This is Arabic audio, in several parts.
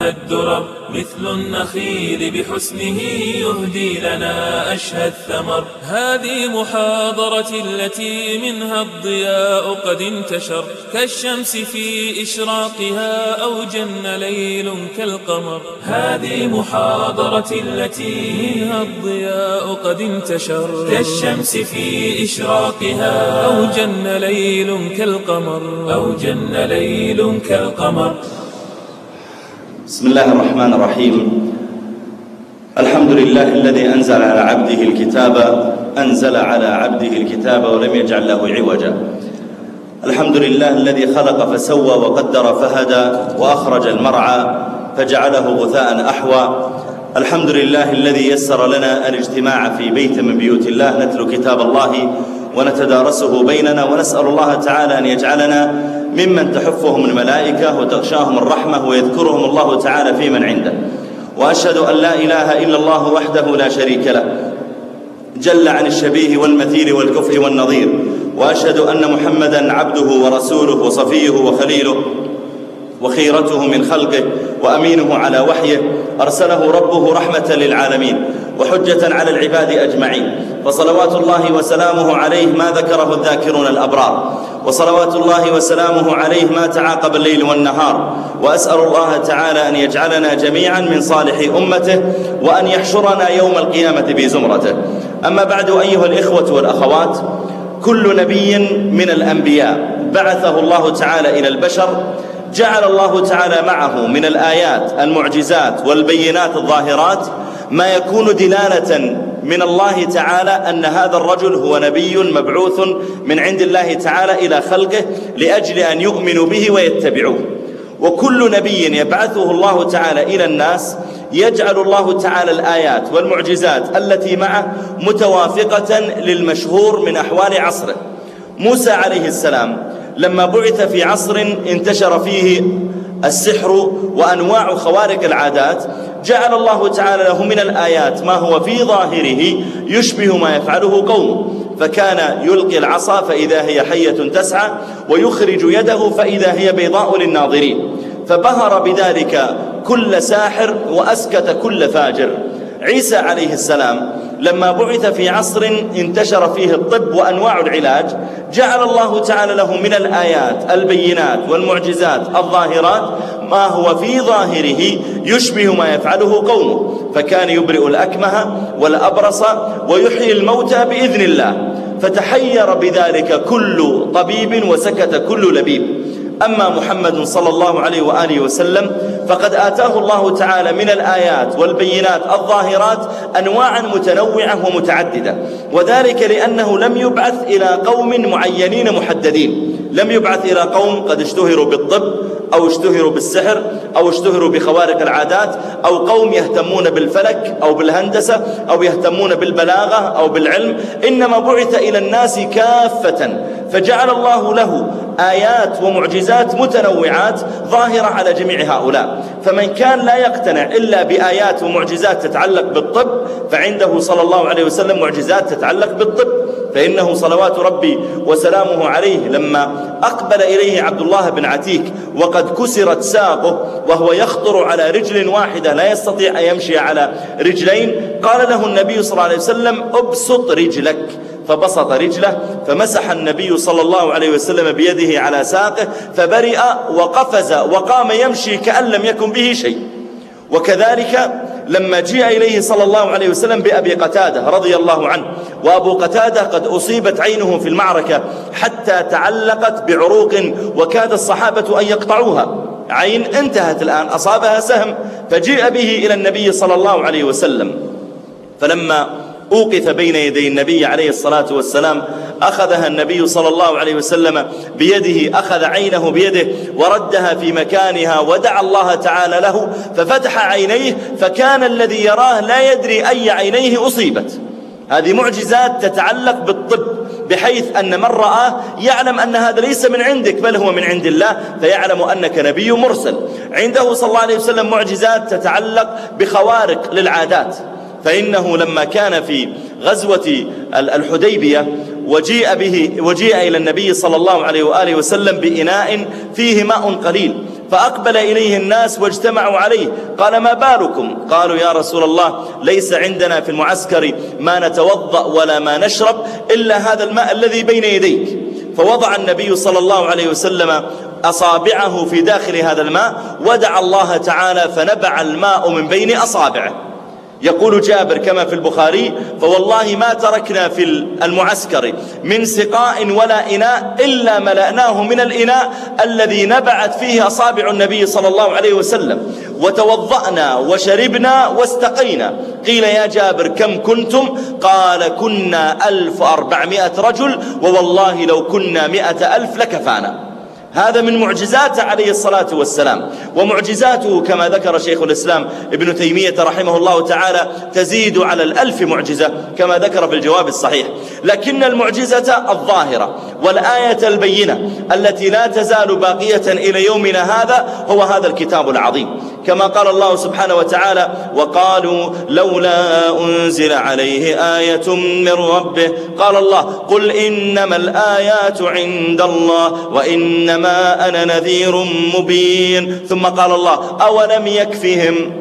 الدرر مثل النخيل بحسنه يهدي لنا أشهى الثمر. هذه محاضرة التي منها الضياء قد انتشر كالشمس في إشراقها أو جن ليل كالقمر. هذه محاضرة التي منها الضياء قد انتشر كالشمس في إشراقها أو جن ليل كالقمر. أو جن ليل كالقمر. بسم الله الرحمن الرحيم. الحمد لله الذي أنزل على عبده الكتاب ولم يجعل له عوجا. الحمد لله الذي خلق فسوى وقدر فهدى وأخرج المرعى فجعله غثاء أحوى. الحمد لله الذي يسر لنا الاجتماع في بيت من بيوت الله نتلو كتاب الله ونتدارسه بيننا، ونسأل الله تعالى أن يجعلنا ممن تحفهم الملائكة وتغشاهم الرحمة ويذكرهم الله تعالى في من عنده. وأشهد أن لا إله إلا الله وحده لا شريك له جل عن الشبيه والمثيل والكفء والنظير. وأشهد أن محمدا عبده ورسوله وصفيه وخليله وخيرته من خلقه وأمينه على وحيه، أرسله ربه رحمة للعالمين وحجة على العباد أجمعين. فصلوات الله وسلامه عليه ما ذكره الذاكرون الأبرار، وصلوات الله وسلامه عليه ما تعاقب الليل والنهار. وأسأل الله تعالى أن يجعلنا جميعا من صالح أمته وأن يحشرنا يوم القيامة بزمرته. أما بعد أيها الإخوة والأخوات، كل نبي من الأنبياء بعثه الله تعالى إلى البشر جعل الله تعالى معه من الآيات المعجزات والبينات الظاهرات ما يكون دلالة من الله تعالى أن هذا الرجل هو نبي مبعوث من عند الله تعالى إلى خلقه لأجل أن يؤمنوا به ويتبعوه. وكل نبي يبعثه الله تعالى إلى الناس يجعل الله تعالى الآيات والمعجزات التي معه متوافقة للمشهور من أحوال عصره. موسى عليه السلام لما بعث في عصر انتشر فيه السحر وأنواع خوارق العادات، جعل الله تعالى له من الآيات ما هو في ظاهره يشبه ما يفعله قومه، فكان يلقي العصا فإذا هي حية تسعى ويخرج يده فإذا هي بيضاء للناظرين، فبهر بذلك كل ساحر وأسكت كل فاجر. عيسى عليه السلام لما بعث في عصر انتشر فيه الطب وأنواع العلاج، جعل الله تعالى له من الآيات البينات والمعجزات الظاهرات ما هو في ظاهره يشبه ما يفعله قومه، فكان يبرئ الأكمه والأبرص ويحيي الموتى بإذن الله، فتحير بذلك كل طبيب وسكت كل لبيب. أما محمد صلى الله عليه وآله وسلم فقد آتاه الله تعالى من الآيات والبينات الظاهرات أنواعا متنوعة ومتعددة، وذلك لأنه لم يبعث إلى قوم معينين محددين، لم يبعث إلى قوم قد اشتهروا بالطب أو اشتهروا بالسحر أو اشتهروا بخوارق العادات، أو قوم يهتمون بالفلك أو بالهندسة أو يهتمون بالبلاغة أو بالعلم، إنما بعث إلى الناس كافة، فجعل الله له آيات ومعجزات متنوعات ظاهرة على جميع هؤلاء. فمن كان لا يقتنع إلا بآيات ومعجزات تتعلق بالطب فعنده صلى الله عليه وسلم معجزات تتعلق بالطب، فإنه صلوات ربي وسلامه عليه لما أقبل إليه عبد الله بن عتيك وقد كسرت ساقه وهو يخطر على رجل واحدة لا يستطيع أن يمشي على رجلين، قال له النبي صلى الله عليه وسلم أبسط رجلك، فبسط رجله فمسح النبي صلى الله عليه وسلم بيده على ساقه فبرئ وقفز وقام يمشي كأن لم يكن به شيء. وكذلك لما جاء إليه صلى الله عليه وسلم بأبي قتادة رضي الله عنه، وأبو قتادة قد أصيبت عينه في المعركة حتى تعلقت بعروق وكاد الصحابة أن يقطعوها، عين انتهت الآن أصابها سهم، فجاء به إلى النبي صلى الله عليه وسلم، فلما أوقف بين يدي النبي عليه الصلاة والسلام أخذها النبي صلى الله عليه وسلم بيده، أخذ عينه بيده وردها في مكانها ودعا الله تعالى له ففتح عينيه، فكان الذي يراه لا يدري أي عينيه أصيبت. هذه معجزات تتعلق بالطب، بحيث أن من رآه يعلم أن هذا ليس من عندك بل هو من عند الله، فيعلم أنك نبي مرسل. عنده صلى الله عليه وسلم معجزات تتعلق بخوارق للعادات، فإنه لما كان في غزوة الحديبية وجيء إلى النبي صلى الله عليه وآله وسلم بإناء فيه ماء قليل، فأقبل إليه الناس واجتمعوا عليه. قال: ما بالكم؟ قالوا: يا رسول الله، ليس عندنا في المعسكر ما نتوضأ ولا ما نشرب إلا هذا الماء الذي بين يديك. فوضع النبي صلى الله عليه وسلم أصابعه في داخل هذا الماء ودعا الله تعالى فنبع الماء من بين أصابعه. يقول جابر كما في البخاري: فوالله ما تركنا في المعسكر من سقاء ولا إناء إلا ملأناه من الإناء الذي نبعت فيه أصابع النبي صلى الله عليه وسلم، وتوضأنا وشربنا واستقينا. قيل: يا جابر كم كنتم؟ قال: كنا 1400 رجل، ووالله لو كنا 100,000 لكفانا. هذا من معجزاته عليه الصلاة والسلام. ومعجزاته كما ذكر شيخ الإسلام ابن تيمية رحمه الله تعالى تزيد على 1000 معجزة كما ذكر في الجواب الصحيح. لكن المعجزة الظاهرة والآية البينة التي لا تزال باقية إلى يومنا هذا هو هذا الكتاب العظيم، كما قال الله سبحانه وتعالى: وقالوا لولا أنزل عليه آية من ربه. قال الله: قل إنما الآيات عند الله وإنما أنا نذير مبين. ثم قال الله: أولم يكفهم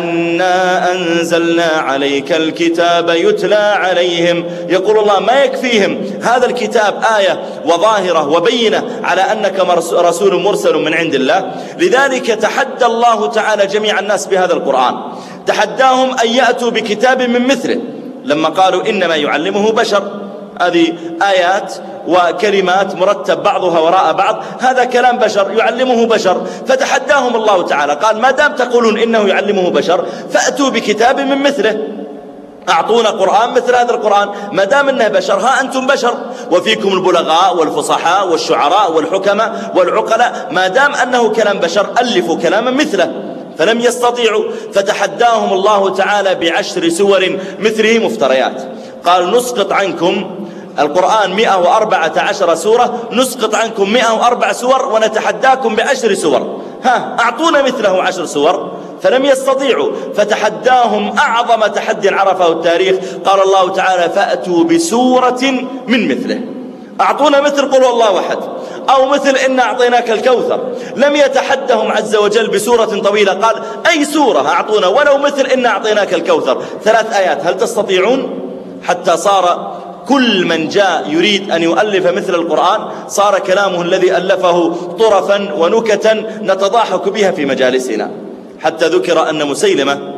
أنا أنزلنا عليك الكتاب يتلى عليهم. يقول الله: ما يكفيهم هذا الكتاب آية وظاهرة وبينة على أنك رسول مرسل من عند الله. لذلك تحدى الله تعالى جميع الناس بهذا القرآن، تحداهم أن يأتوا بكتاب من مثله لما قالوا إنما يعلمه بشر. هذه آيات وكلمات مرتب بعضها وراء بعض، هذا كلام بشر يعلمه بشر. فتحداهم الله تعالى قال: ما دام تقولون إنه يعلمه بشر فأتوا بكتاب من مثله، أعطونا قرآن مثل هذا القرآن. ما دام إنه بشر، ها أنتم بشر وفيكم البلغاء والفصحاء والشعراء والحكماء والعقلاء، ما دام أنه كلام بشر ألفوا كلاما مثله. فلم يستطيعوا، فتحداهم الله تعالى ب10 سور مثله مفتريات. قال: نسقط عنكم القرآن 114 سورة، نسقط عنكم 104 سور ونتحداكم ب10 سور، ها أعطونا مثله 10 سور. فلم يستطيعوا، فتحداهم أعظم تحد عرفه التاريخ. قال الله تعالى: فأتوا بسورة من مثله. أعطونا مثل قل والله أحد، أو مثل إنا أعطيناك الكوثر. لم يتحدهم عز وجل بسورة طويلة، قال: أي سورة أعطونا ولو مثل إنا أعطيناك الكوثر، 3 آيات، هل تستطيعون؟ حتى صار كل من جاء يريد أن يؤلف مثل القرآن صار كلامه الذي ألفه طرفا ونكتا نتضاحك بها في مجالسنا. حتى ذكر أن مسيلمة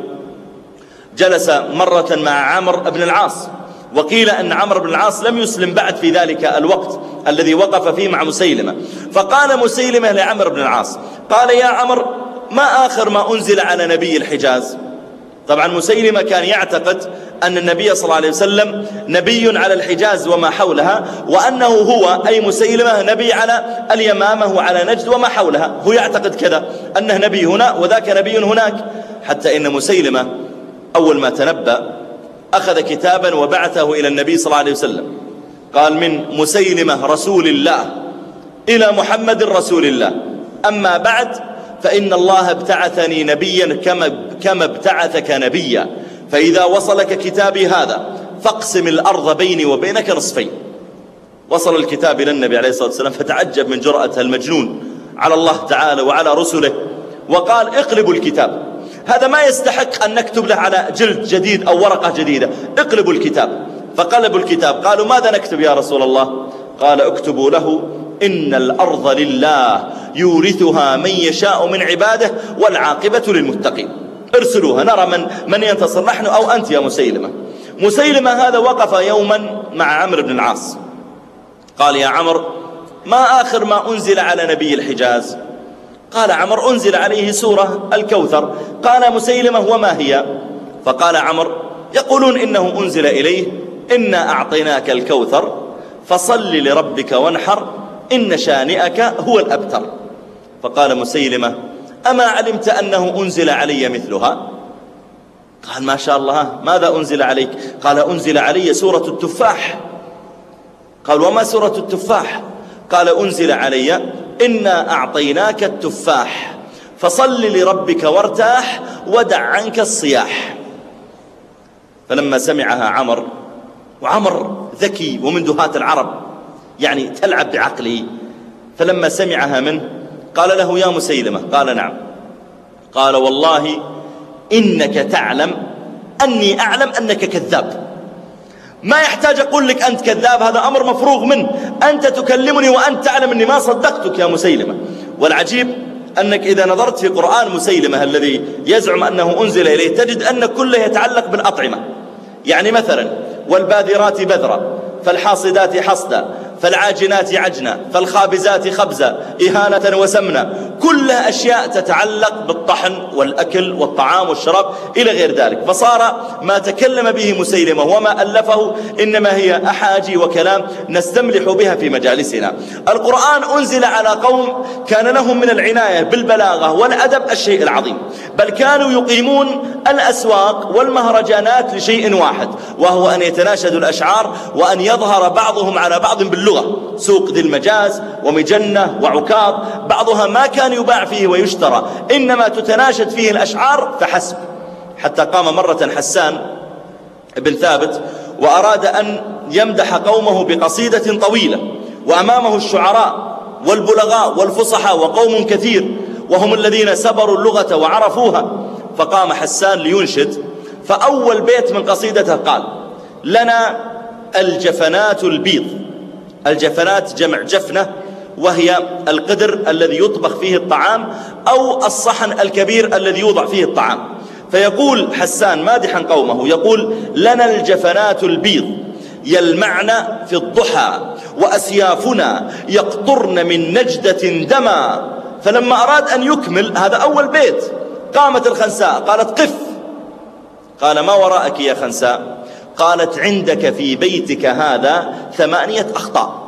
جلس مرة مع عمرو بن العاص، وقيل أن عمرو بن العاص لم يسلم بعد في ذلك الوقت الذي وقف فيه مع مسيلمة. فقال مسيلمة لعمرو بن العاص، قال: يا عمرو، ما آخر ما أنزل على نبي الحجاز؟ طبعا مسيلمة كان يعتقد أن النبي صلى الله عليه وسلم نبي على الحجاز وما حولها، وأنه هو أي مسيلمة نبي على اليمامة وعلى نجد وما حولها. هو يعتقد كذا، أنه نبي هنا وذاك نبي هناك. حتى إن مسيلمة أول ما تنبأ أخذ كتابا وبعثه إلى النبي صلى الله عليه وسلم، قال: من مسيلمة رسول الله إلى محمد رسول الله، أما بعد فإن الله ابتعثني نبيا كما ابتعثك نبيا، فإذا وصلك كتابي هذا فاقسم الأرض بيني وبينك نصفين. وصل الكتاب إلى النبي عليه الصلاة والسلام فتعجب من جرأة المجنون على الله تعالى وعلى رسله، وقال: اقلبوا الكتاب، هذا ما يستحق أن نكتب له على جلد جديد أو ورقة جديدة، اقلبوا الكتاب. فقلبوا الكتاب، قالوا: ماذا نكتب يا رسول الله؟ قال: اكتبوا له: إن الأرض لله يورثها من يشاء من عباده والعاقبة للمتقين. ارسلوها نرى من ينتصر، نحن أو أنت يا مسيلمة. مسيلمة هذا وقف يوما مع عمرو بن العاص، قال: يا عمرو، ما آخر ما أنزل على نبي الحجاز؟ قال عمرو: أنزل عليه سورة الكوثر. قال مسيلمة: وما هي؟ فقال عمرو: يقولون إنه أنزل إليه إنا أعطيناك الكوثر فصل لربك وانحر إن شانئك هو الأبتر. فقال مسيلمة: أما علمت أنه أنزل علي مثلها؟ قال: ما شاء الله، ماذا أنزل عليك؟ قال: أنزل علي سورة التفاح. قال: وما سورة التفاح؟ قال: أنزل علي إنا أعطيناك التفاح فصل لربك وارتاح ودع عنك الصياح. فلما سمعها عمرو، وعمر ذكي ومن دهاة العرب يعني تلعب بعقله، فلما سمعها منه قال له: يا مسيلمة. قال: نعم. قال: والله إنك تعلم أني أعلم أنك كذاب، ما يحتاج أقول لك أنت كذاب، هذا أمر مفروغ منه، أنت تكلمني وأنت تعلم أني ما صدقتك يا مسيلمة. والعجيب أنك إذا نظرت في قرآن مسيلمة الذي يزعم أنه أنزل إليه تجد أن كله يتعلق بالأطعمة. يعني مثلا: والباذرات بذرا فالحاصدات حصدا فالعاجنات عجنا فالخابزات خبزا إهانة وسمنا، كلها أشياء تتعلق بالطحن والأكل والطعام والشراب إلى غير ذلك. فصار ما تكلم به مسيلمة وما ألفه إنما هي أحاجي وكلام نستملح بها في مجالسنا. القرآن أنزل على قوم كان لهم من العناية بالبلاغة والأدب الشيء العظيم، بل كانوا يقيمون الأسواق والمهرجانات لشيء واحد، وهو أن يتناشدوا الأشعار وأن يظهر بعضهم على بعض باللغة. سوق ذي المجاز ومجنة وعكاظ بعضها ما كان يباع فيه ويشترى، إنما تتناشد فيه الأشعار فحسب. حتى قام مرة حسان بن ثابت وأراد أن يمدح قومه بقصيدة طويلة، وأمامه الشعراء والبلغاء والفصحاء وقوم كثير وهم الذين سبروا اللغة وعرفوها. فقام حسان لينشد، فأول بيت من قصيدته قال: لنا الجفنات البيض. الجفنات جمع جفنة، وهي القدر الذي يطبخ فيه الطعام أو الصحن الكبير الذي يوضع فيه الطعام. فيقول حسان مادحا قومه، يقول: لنا الجفنات البيض يلمعن في الضحى وأسيافنا يقطرن من نجدة دما. فلما أراد أن يكمل هذا أول بيت قامت الخنساء قالت: قف. قال: ما وراءك يا خنساء؟ قالت: عندك في بيتك هذا 8 أخطاء.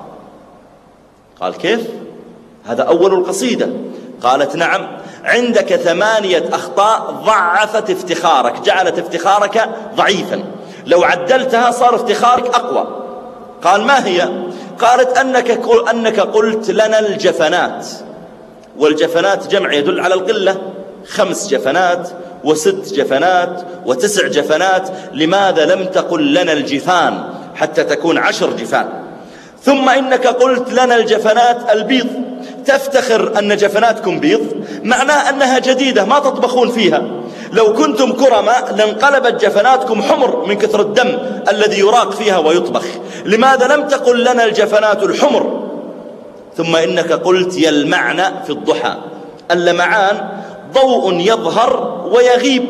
قال: كيف؟ هذا أول القصيدة. قالت: نعم، عندك 8 أخطاء ضعفت افتخارك، جعلت افتخارك ضعيفا، لو عدلتها صار افتخارك أقوى. قال: ما هي؟ قالت: أنك قلت لنا الجفنات، والجفنات جمع يدل على القلة، 5 جفنات و6 جفنات و9 جفنات، لماذا لم تقل لنا الجفان حتى تكون 10 جفان؟ ثم إنك قلت لنا الجفنات البيض، تفتخر أن جفناتكم بيض، معناه أنها جديدة ما تطبخون فيها، لو كنتم كرماء لانقلبت جفناتكم حمر من كثر الدم الذي يراق فيها ويطبخ، لماذا لم تقل لنا الجفنات الحمر؟ ثم إنك قلت يلمعن في الضحى، اللمعان ضوء يظهر ويغيب،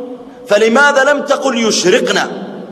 فلماذا لم تقل يشرقنا؟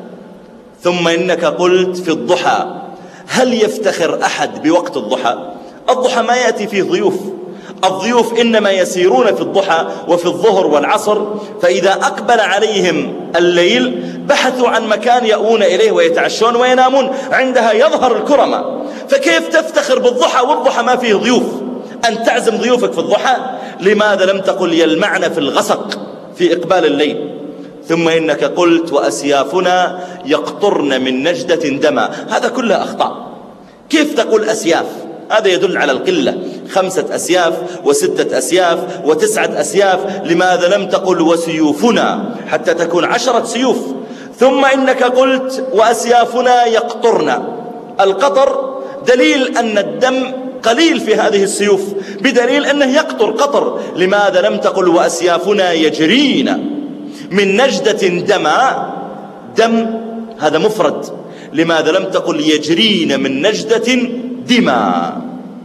ثم إنك قلت في الضحى، هل يفتخر أحد بوقت الضحى؟ الضحى ما يأتي فيه ضيوف، الضيوف إنما يسيرون في الضحى وفي الظهر والعصر، فإذا أقبل عليهم الليل بحثوا عن مكان يأوون إليه ويتعشون وينامون، عندها يظهر الكرمة. فكيف تفتخر بالضحى والضحى ما فيه ضيوف؟ أن تعزم ضيوفك في الضحى، لماذا لم تقل يلمعن في الغسق في إقبال الليل؟ ثم إنك قلت وأسيافنا يقطرن من نجدة دما، هذا كله أخطاء. كيف تقول أسياف؟ هذا يدل على القلة، 5 أسياف و6 أسياف و9 أسياف، لماذا لم تقل وسيوفنا حتى تكون 10 سيوف؟ ثم إنك قلت وأسيافنا يقطرن، القطر دليل أن الدم قليل في هذه السيوف، بدليل أنه يقطر قطر، لماذا لم تقل وأسيافنا يجرين من نجدة دما؟ دم هذا مفرد، لماذا لم تقل يجرين من نجدة دما؟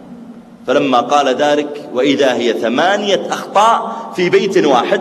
فلما قال ذلك وإذا هي 8 أخطاء في بيت واحد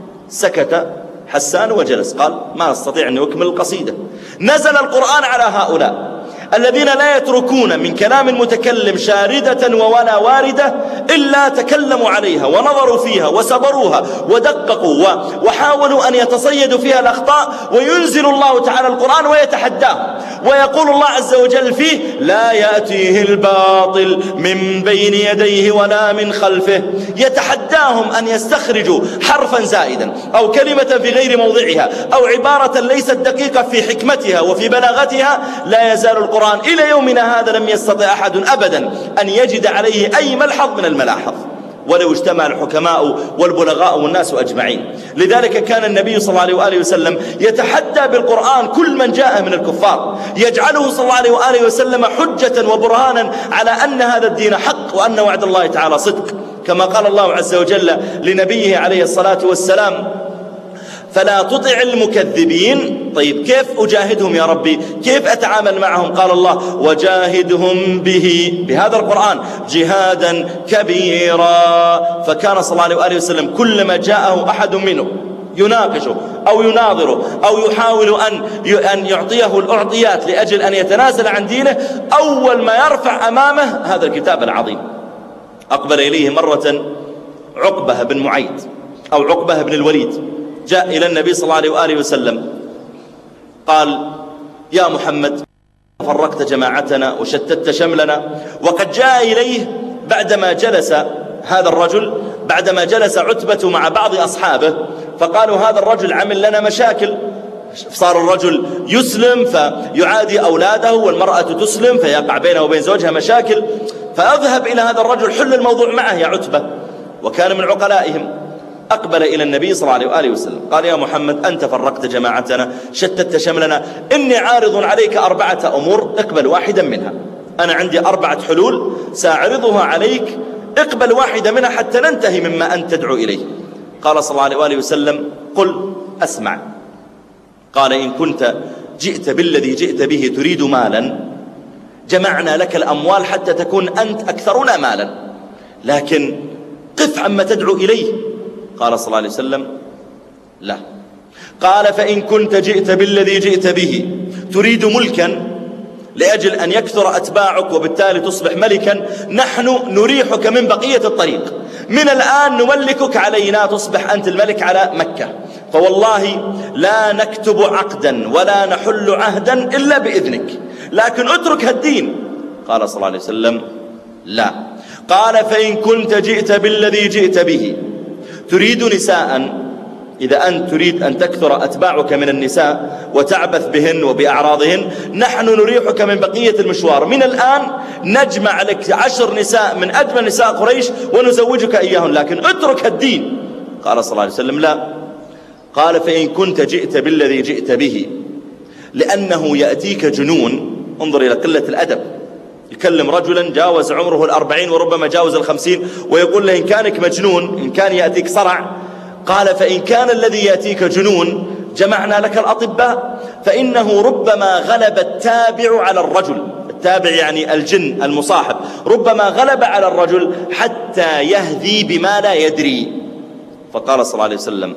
سكت حسان وجلس، قال: ما نستطيع أن نكمل القصيدة. نزل القرآن على هؤلاء الذين لا يتركون من كلام المتكلم شاردة ولا واردة إلا تكلموا عليها ونظروا فيها وسبروها ودققوا وحاولوا أن يتصيدوا فيها الأخطاء، وينزل الله تعالى القرآن ويتحداه، ويقول الله عز وجل فيه: لا يأتيه الباطل من بين يديه ولا من خلفه. يتحداهم أن يستخرجوا حرفا زائدا أو كلمة في غير موضعها أو عبارة ليست دقيقة في حكمتها وفي بلاغتها. لا يزال القرآن إلى يومنا هذا لم يستطع أحد أبدا أن يجد عليه أي ملحظ من الملاحظ، ولو اجتمع الحكماء والبلغاء والناس أجمعين. لذلك كان النبي صلى الله عليه وآله وسلم يتحدى بالقرآن كل من جاء من الكفار، يجعله صلى الله عليه وآله وسلم حجة وبرهانا على أن هذا الدين حق وأن وعد الله تعالى صدق. كما قال الله عز وجل لنبيه عليه الصلاة والسلام: فلا تطع المكذبين. طيب كيف أجاهدهم يا ربي؟ كيف أتعامل معهم؟ قال الله: وجاهدهم بهذا القرآن جهادا كبيرا. فكان صلى الله عليه وسلم كلما جاءه أحد منه يناقشه أو يناظره أو يحاول أن يعطيه الأعطيات لأجل أن يتنازل عن دينه، أول ما يرفع أمامه هذا الكتاب العظيم. أقبل إليه مرة عقبة بن معيط أو عقبة بن الوليد، جاء إلى النبي صلى الله عليه وسلم قال: يا محمد، فرقت جماعتنا وشتت شملنا. وقد جاء إليه بعدما جلس هذا الرجل، بعدما جلس عتبة مع بعض أصحابه، فقالوا: هذا الرجل عمل لنا مشاكل. صار الرجل يسلم فيعادي أولاده، والمرأة تسلم فيقع بينه وبين زوجها مشاكل. فأذهب إلى هذا الرجل، حل الموضوع معه يا عتبة، وكان من عقلائهم. أقبل إلى النبي صلى الله عليه وسلم قال: يا محمد، أنت فرقت جماعتنا، شتت شملنا، إني عارض عليك 4 أمور، اقبل واحدا منها. أنا عندي 4 حلول سأعرضها عليك، اقبل واحدة منها حتى ننتهي مما أنت تدعو إليه. قال صلى الله عليه وسلم: قل أسمع. قال: إن كنت جئت بالذي جئت به تريد مالا، جمعنا لك الأموال حتى تكون أنت أكثرنا مالا، لكن قف عما تدعو إليه. قال صلى الله عليه وسلم: لا. قال: فإن كنت جئت بالذي جئت به تريد ملكا لأجل أن يكثر أتباعك وبالتالي تصبح ملكا، نحن نريحك من بقية الطريق، من الآن نملكك علينا، تصبح أنت الملك على مكة، فوالله لا نكتب عقدا ولا نحل عهدا إلا بإذنك، لكن اترك الدين. قال صلى الله عليه وسلم: لا. قال: فإن كنت جئت بالذي جئت به تريد نساء، إذا أنت تريد أن تكثر أتباعك من النساء وتعبث بهن وبأعراضهن، نحن نريحك من بقية المشوار، من الآن نجمع لك 10 نساء من أجمل نساء قريش ونزوجك إياهن، لكن اترك الدين. قال صلى الله عليه وسلم: لا. قال: فإن كنت جئت بالذي جئت به لأنه يأتيك جنون. انظر إلى قلة الأدب، يكلم رجلا جاوز عمره 40 وربما جاوز 50 ويقول له: إن كانك مجنون، إن كان يأتيك صرع. قال: فإن كان الذي يأتيك جنون جمعنا لك الأطباء، فإنه ربما غلب التابع على الرجل، التابع يعني الجن المصاحب، ربما غلب على الرجل حتى يهذي بما لا يدري. فقال صلى الله عليه وسلم: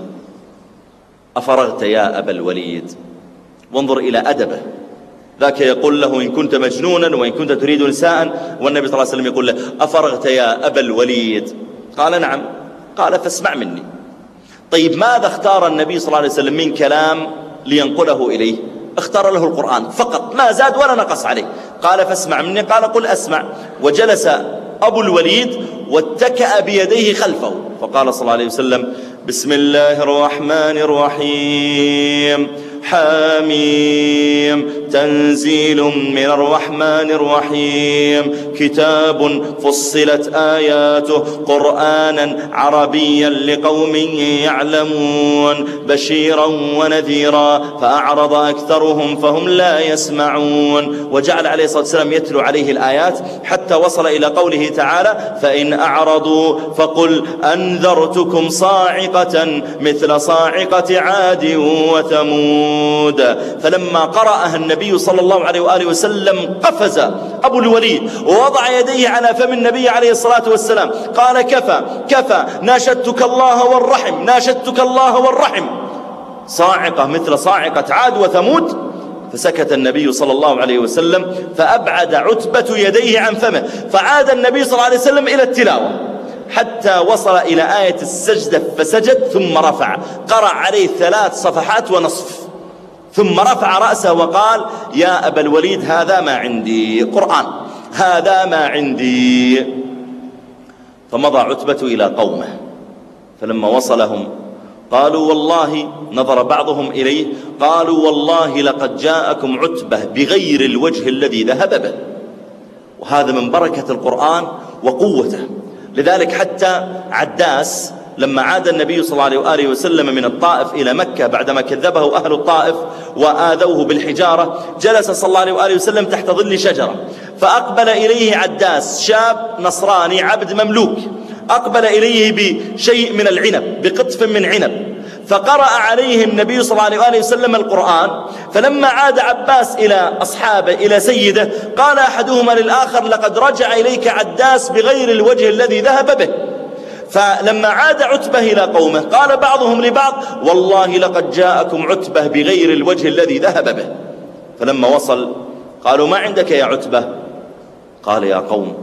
أفرغت يا أبا الوليد؟ وانظر إلى أدبه، ذاك يقول له: إن كنت مجنونا وإن كنت تريد نساء، والنبي صلى الله عليه وسلم يقول له: أفرغت يا أبا الوليد؟ قال: نعم. قال: فاسمع مني. طيب ماذا اختار النبي صلى الله عليه وسلم من كلام لينقله إليه؟ اختار له القرآن فقط، ما زاد ولا نقص عليه. قال: فاسمع مني. قال: قل أسمع. وجلس أبو الوليد واتكأ بيديه خلفه، فقال صلى الله عليه وسلم: بسم الله الرحمن الرحيم، حاميم، تنزيل من الرحمن الرحيم، كتاب فصلت آياته قرآنا عربيا لقوم يعلمون، بشيرا ونذيرا، فأعرض أكثرهم فهم لا يسمعون. وجعل عليه الصلاة والسلام يتلو عليه الآيات حتى وصل إلى قوله تعالى: فإن أعرضوا فقل أنذرتكم صاعقة مثل صاعقة عاد وثمود. فلمما قرأها النبي صلى الله عليه وآله وسلم قفز أبو الوليد ووضع يديه على فم النبي عليه الصلاة والسلام، قال: كفى كفى، ناشدتك الله والرحم، ناشدتك الله والرحم. صاعقة مثل صاعقة عاد وثمود. فسكت النبي صلى الله عليه وسلم، فأبعد عتبة يديه عن فمه، فعاد النبي صلى الله عليه وسلم إلى التلاوة حتى وصل إلى آية السجدة فسجد، ثم رفع، قرأ عليه 3 صفحات ونصف، ثم رفع رأسه وقال: يا أبا الوليد، هذا ما عندي، قرآن، هذا ما عندي. فمضى عتبة إلى قومه، فلما وصلهم قالوا: والله، نظر بعضهم إليه، قالوا: والله لقد جاءكم عتبة بغير الوجه الذي ذهب به. وهذا من بركة القرآن وقوته. لذلك حتى عداس لما عاد النبي صلى الله عليه وآله وسلم من الطائف إلى مكة بعدما كذبه أهل الطائف وآذوه بالحجارة، جلس صلى الله عليه وآله وسلم تحت ظل شجرة، فأقبل إليه عداس، شاب نصراني عبد مملوك، أقبل إليه بشيء من العنب، بقطف من عنب، فقرأ عليه النبي صلى الله عليه وسلم القرآن. فلما عاد عباس إلى أصحابه إلى سيده قال أحدهما للآخر: لقد رجع إليك عداس بغير الوجه الذي ذهب به. فلما عاد عتبة إلى قومه قال بعضهم لبعض: والله لقد جاءكم عتبة بغير الوجه الذي ذهب به. فلما وصل قالوا: ما عندك يا عتبة؟ قال: يا قوم،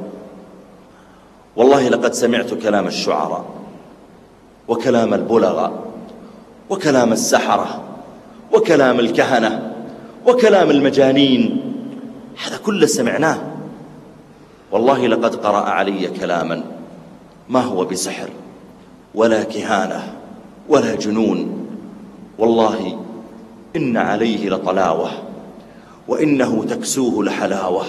والله لقد سمعت كلام الشعراء وكلام البلغاء وكلام السحرة وكلام الكهنة وكلام المجانين، هذا كله سمعناه. والله لقد قرأ علي كلاما ما هو بسحر ولا كهانة ولا جنون، والله إن عليه لطلاوة، وإنه تكسوه لحلاوة،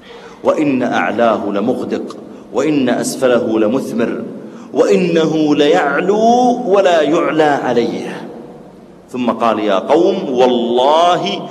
وإن أعلاه لمغدق، وإن أسفله لمثمر، وإنه ليعلو ولا يعلى عليه. ثم قال: يا قوم، والله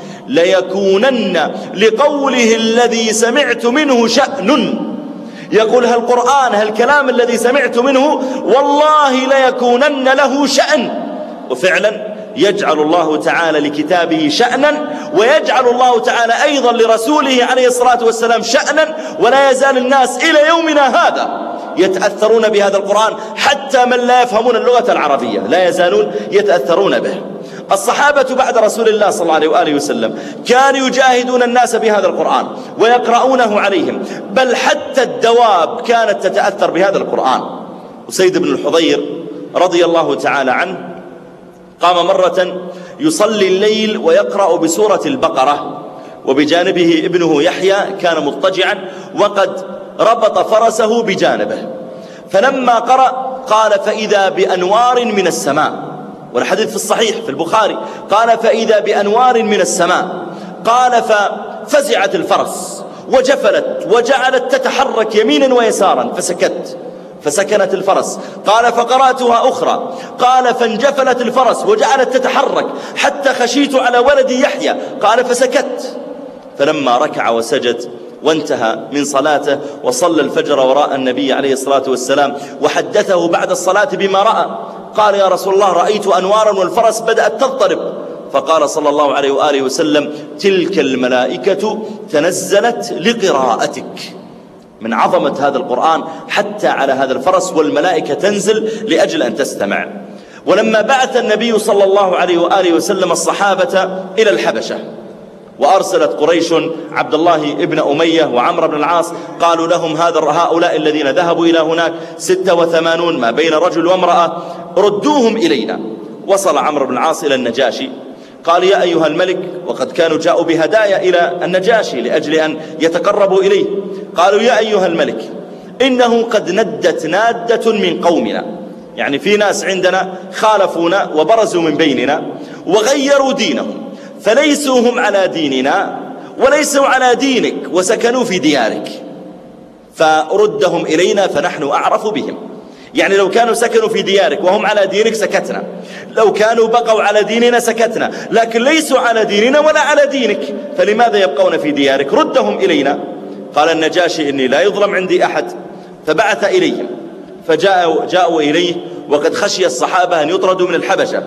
ليكونن لقوله الذي سمعت منه شأن. يقول: هالقرآن، هالكلام الذي سمعت منه والله ليكونن له شأن. وفعلا يجعل الله تعالى لكتابه شأنا، ويجعل الله تعالى أيضا لرسوله عليه الصلاة والسلام شأنا. ولا يزال الناس إلى يومنا هذا يتأثرون بهذا القرآن، حتى من لا يفهمون اللغة العربية لا يزالون يتأثرون به. الصحابة بعد رسول الله صلى الله عليه وآله وسلم كانوا يجاهدون الناس بهذا القرآن ويقرؤونه عليهم، بل حتى الدواب كانت تتأثر بهذا القرآن. وسيد بن الحضير رضي الله تعالى عنه قام مرة يصلي الليل ويقرأ بسورة البقرة، وبجانبه ابنه يحيى كان مضطجعا وقد ربط فرسه بجانبه. فلما قرأ قال: فإذا بأنوار من السماء، والحديث في الصحيح في البخاري، قال: فإذا بأنوار من السماء. قال: ففزعت الفرس وجفلت وجعلت تتحرك يمينا ويسارا، فسكنت الفرس. قال: فقرأتها أخرى. قال: فانجفلت الفرس وجعلت تتحرك حتى خشيت على ولدي يحيى. قال: فسكت. فلما ركع وسجد وانتهى من صلاته وصلى الفجر وراء النبي عليه الصلاة والسلام وحدثه بعد الصلاة بما رأى، قال: يا رسول الله، رأيت أنوارا والفرس بدأت تضطرب. فقال صلى الله عليه وآله وسلم: تلك الملائكة تنزلت لقراءتك. من عظمة هذا القرآن حتى على هذا الفرس والملائكة تنزل لأجل أن تستمع. ولما بعث النبي صلى الله عليه وآله وسلم الصحابة إلى الحبشة، وأرسلت قريش عبد الله ابن أمية وعمر بن العاص، قالوا لهم: هؤلاء الذين ذهبوا إلى هناك 86 ما بين رجل وامرأة، ردوهم إلينا. وصل عمرو بن العاص إلى النجاشي، قال: يا أيها الملك، وقد كانوا جاءوا بهدايا إلى النجاشي لأجل أن يتقربوا إليه. قالوا: يا أيها الملك، إنه قد ندت نادة من قومنا، يعني في ناس عندنا خالفونا وبرزوا من بيننا وغيروا دينهم، فليسوا هم على ديننا وليسوا على دينك، وسكنوا في ديارك، فردهم إلينا فنحن أعرف بهم. يعني لو كانوا سكنوا في ديارك وهم على دينك سكتنا، لو كانوا بقوا على ديننا سكتنا، لكن ليسوا على ديننا ولا على دينك، فلماذا يبقون في ديارك؟ ردهم إلينا. قال النجاشي: إني لا يظلم عندي أحد. فبعث إليهم، فجاءوا إليه وقد خشي الصحابة أن يطردوا من الحبشة.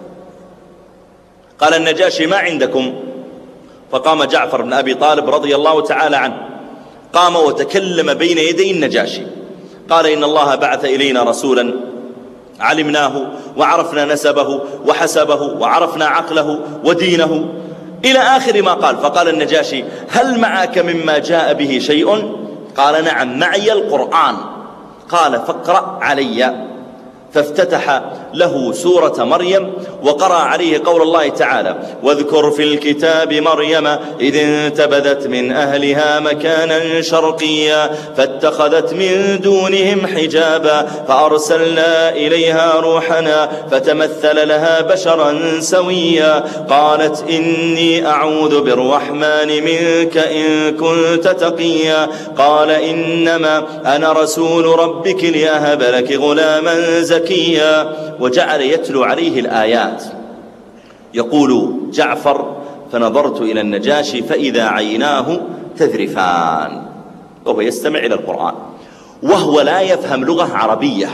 قال النجاشي: ما عندكم؟ فقام جعفر بن أبي طالب رضي الله تعالى عنه، قام وتكلم بين يدي النجاشي، قال: إن الله بعث إلينا رسولا علمناه وعرفنا نسبه وحسبه وعرفنا عقله ودينه، إلى آخر ما قال. فقال النجاشي: هل معك مما جاء به شيء؟ قال: نعم، معي القرآن. قال: فاقرأ علي. فافتتح له سورة مريم وقرأ عليه قول الله تعالى: واذكر في الكتاب مريم إذ انتبذت من أهلها مكانا شرقيا فاتخذت من دونهم حجابا فأرسلنا إليها روحنا فتمثل لها بشرا سويا قالت إني أعوذ بالرحمن منك إن كنت تقيا قال إنما أنا رسول ربك لأهب لك غلاما زكيا. وجعل يتلو عليه الآيات. يقول جعفر: فنظرت إلى النجاشي فإذا عيناه تذرفان، وهو يستمع إلى القرآن. وهو لا يفهم لغة عربية.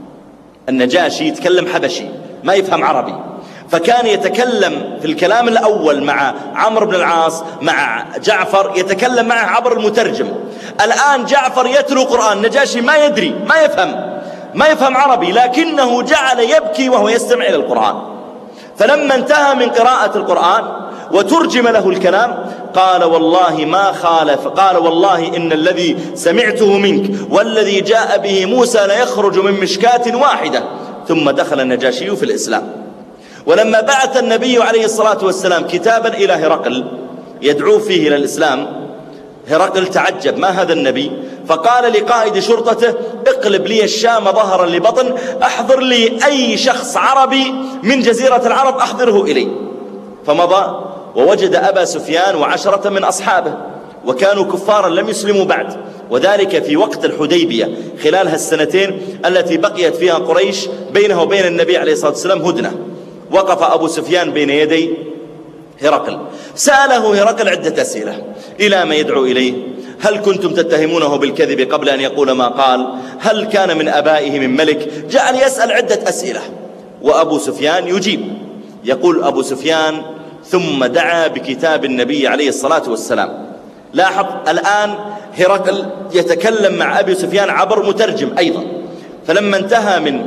النجاشي يتكلم حبشي ما يفهم عربي، فكان يتكلم في الكلام الأول مع عمرو بن العاص مع جعفر يتكلم معه عبر المترجم. الآن جعفر يتلو قرآن، نجاشي ما يدري ما يفهم عربي، لكنه جعل يبكي وهو يستمع إلى القرآن. فلما انتهى من قراءة القرآن وترجم له الكلام قال والله ما خالف، قال والله إن الذي سمعته منك والذي جاء به موسى ليخرج من مشكاة واحدة. ثم دخل النجاشي في الإسلام. ولما بعث النبي عليه الصلاة والسلام كتابا إلى هرقل يدعو فيه إلى الإسلام، هرقل تعجب ما هذا النبي، فقال لقائد شرطته اقلب لي الشام ظهرا لبطن، احضر لي أي شخص عربي من جزيرة العرب أحضره إلي. فمضى ووجد أبا سفيان وعشرة من أصحابه، وكانوا كفارا لم يسلموا بعد، وذلك في وقت الحديبية خلال هالسنتين التي بقيت فيها قريش بينه وبين النبي عليه الصلاة والسلام هدنة. وقف أبو سفيان بين يدي هرقل، سأله هرقل عدة أسئلة: إلى ما يدعو إليه؟ هل كنتم تتهمونه بالكذب قبل أن يقول ما قال؟ هل كان من أبائه من ملك؟ جعل يسأل عدة أسئلة وأبو سفيان يجيب. يقول أبو سفيان: ثم دعا بكتاب النبي عليه الصلاة والسلام. لاحظ الآن هرقل يتكلم مع أبي سفيان عبر مترجم أيضا. فلما انتهى من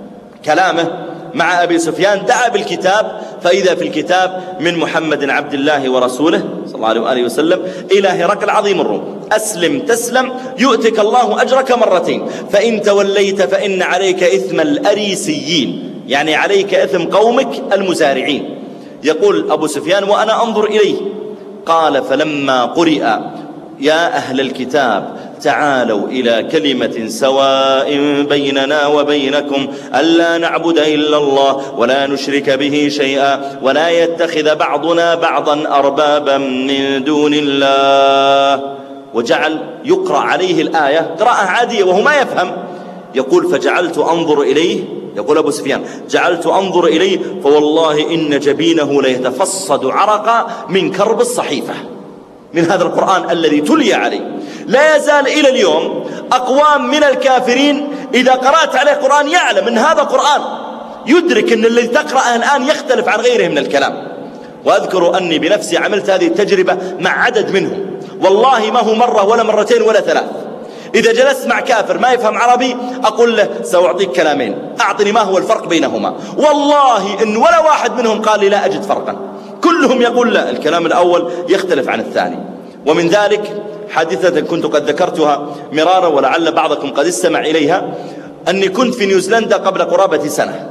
كلامه مع أبي سفيان دعا بالكتاب، فإذا في الكتاب من محمد عبد الله ورسوله صلى الله عليه وآله وسلم إلى هرقل عظيم الروم: أسلم تسلم يؤتك الله أجرك مرتين، فإن توليت فإن عليك إثم الأريسيين، يعني عليك إثم قومك المزارعين. يقول أبو سفيان وأنا أنظر إليه، قال: فلما قرئ يا أهل الكتاب تعالوا إلى كلمة سواء بيننا وبينكم ألا نعبد إلا الله ولا نشرك به شيئا ولا يتخذ بعضنا بعضا أربابا من دون الله، وجعل يقرأ عليه الآية قراءة عادية وهو ما يفهم. يقول: فجعلت أنظر إليه، يقول أبو سفيان: جعلت أنظر إليه فوالله إن جبينه ليتفصد عرقا من كرب الصحيفة، من هذا القرآن الذي تلي عليه. لا يزال إلى اليوم أقوام من الكافرين إذا قرأت عليه قرآن يعلم من هذا قرآن، يدرك أن الذي تقرأه الآن يختلف عن غيره من الكلام. وأذكر أني بنفسي عملت هذه التجربة مع عدد منهم، والله ما هو مرة ولا مرتين ولا ثلاث. إذا جلست مع كافر ما يفهم عربي أقول له: سأعطيك كلامين، أعطني ما هو الفرق بينهما. والله إن ولا واحد منهم قال لي لا أجد فرقا، كلهم يقول لا، الكلام الأول يختلف عن الثاني. ومن ذلك حادثة كنت قد ذكرتها مرارا ولعل بعضكم قد استمع إليها، أني كنت في نيوزيلندا قبل قرابة سنة،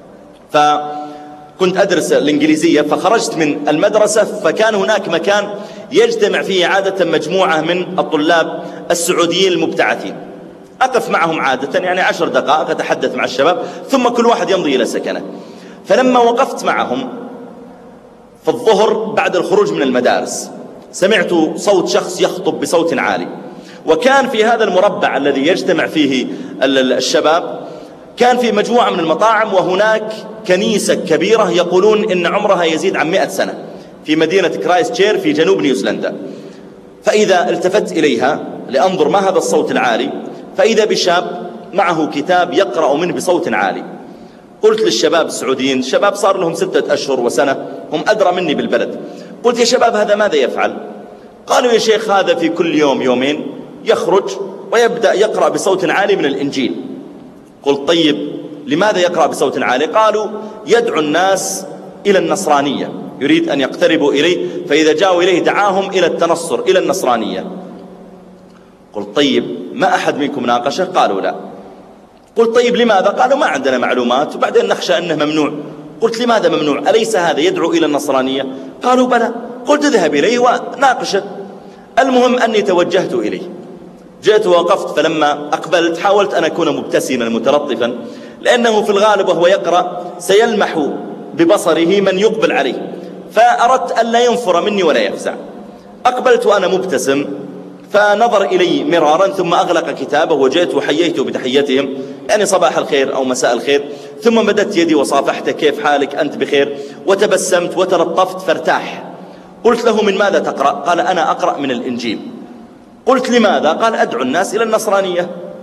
فكنت أدرس الإنجليزية، فخرجت من المدرسة فكان هناك مكان يجتمع فيه عادة مجموعة من الطلاب السعوديين المبتعثين، أقف معهم عادة يعني 10 دقائق أتحدث مع الشباب ثم كل واحد يمضي إلى سكنه. فلما وقفت معهم في الظهر بعد الخروج من المدارس سمعت صوت شخص يخطب بصوت عالي، وكان في هذا المربع الذي يجتمع فيه الشباب كان في مجموعة من المطاعم، وهناك كنيسة كبيرة يقولون إن عمرها يزيد عن 100 سنة في مدينة كرايستشير في جنوب نيوزيلندا. فإذا التفت إليها لأنظر ما هذا الصوت العالي، فإذا بشاب معه كتاب يقرأ منه بصوت عالي. قلت للشباب السعوديين، شباب صار لهم 6 أشهر وسنة، هم أدرى مني بالبلد، قلت: يا شباب هذا ماذا يفعل؟ قالوا: يا شيخ هذا في كل يوم يومين يخرج ويبدأ يقرأ بصوت عالي من الإنجيل. قلت: طيب لماذا يقرأ بصوت عالي؟ قالوا: يدعو الناس إلى النصرانية، يريد أن يقتربوا إليه، فإذا جاءوا إليه دعاهم إلى التنصر إلى النصرانية. قلت: طيب ما أحد منكم ناقشه؟ قالوا: لا. قلت: طيب لماذا؟ قالوا: ما عندنا معلومات وبعدين نخشى أنه ممنوع. قلت: لماذا ممنوع؟ أليس هذا يدعو إلى النصرانية؟ قالوا: بلى. قلت: اذهب إليه وناقشه. المهم أني توجهت إليه، جئت ووقفت، فلما أقبلت حاولت أن أكون مبتسما متلطفا، لأنه في الغالب وهو يقرأ سيلمح ببصره من يقبل عليه، فأردت أن لا ينفر مني ولا يفزع. أقبلت وأنا مبتسم، فنظر إلي مرارا ثم أغلق كتابه، وجئت وحييته بتحيتهم يعني صباح الخير أو مساء الخير، ثم مددت يدي وصافحته: كيف حالك؟ أنت بخير؟ وتبسمت وتلطفت فارتاح. قلت له: من ماذا تقرأ؟ قال: أنا أقرأ من الإنجيل. قلت: لماذا؟ قال: أدعو الناس إلى النصرانية.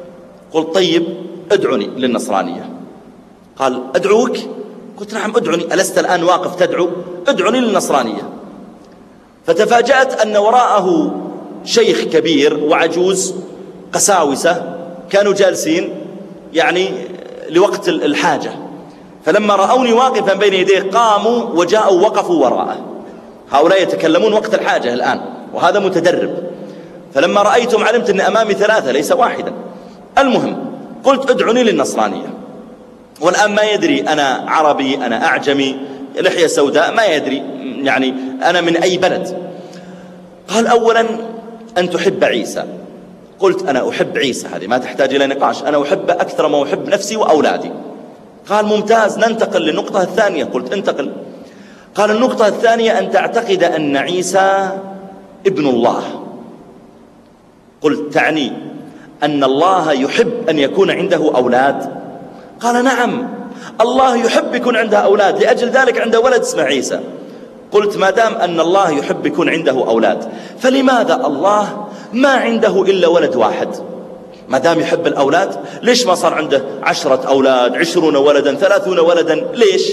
قلت طيب ادعني للنصرانية. قال أدعوك؟ قلت نعم أدعني، ألست الآن واقف تدعو؟ ادعني للنصرانية. فتفاجأت أن وراءه شيخ كبير وعجوز قساوسة كانوا جالسين يعني لوقت الحاجة، فلما رأوني واقفا بين يديه قاموا وجاءوا وقفوا وراءه. هؤلاء يتكلمون وقت الحاجة الآن وهذا متدرب. فلما رأيتم علمت أن أمامي ثلاثة ليس واحدا. المهم قلت ادعني للنصرانية، والآن ما يدري أنا عربي أنا أعجمي لحية سوداء، ما يدري يعني أنا من أي بلد. قال أولا أن تحب عيسى. قلت أنا أحب عيسى، هذه ما تحتاج إلى نقاش، أنا أحب أكثر ما أحب نفسي وأولادي. قال ممتاز، ننتقل للنقطة الثانية. قلت انتقل. قال النقطة الثانية أن تعتقد أن عيسى ابن الله. قلت تعني أن الله يحب أن يكون عنده أولاد؟ قال نعم، الله يحب يكون عنده أولاد، لأجل ذلك عنده ولد اسمه عيسى. قلت ما دام أن الله يحب يكون عنده أولاد، فلماذا الله ما عنده إلا ولد واحد؟ ما دام يحب الأولاد ليش ما صار عنده 10 أولاد 20 ولدا 30 ولدا ليش؟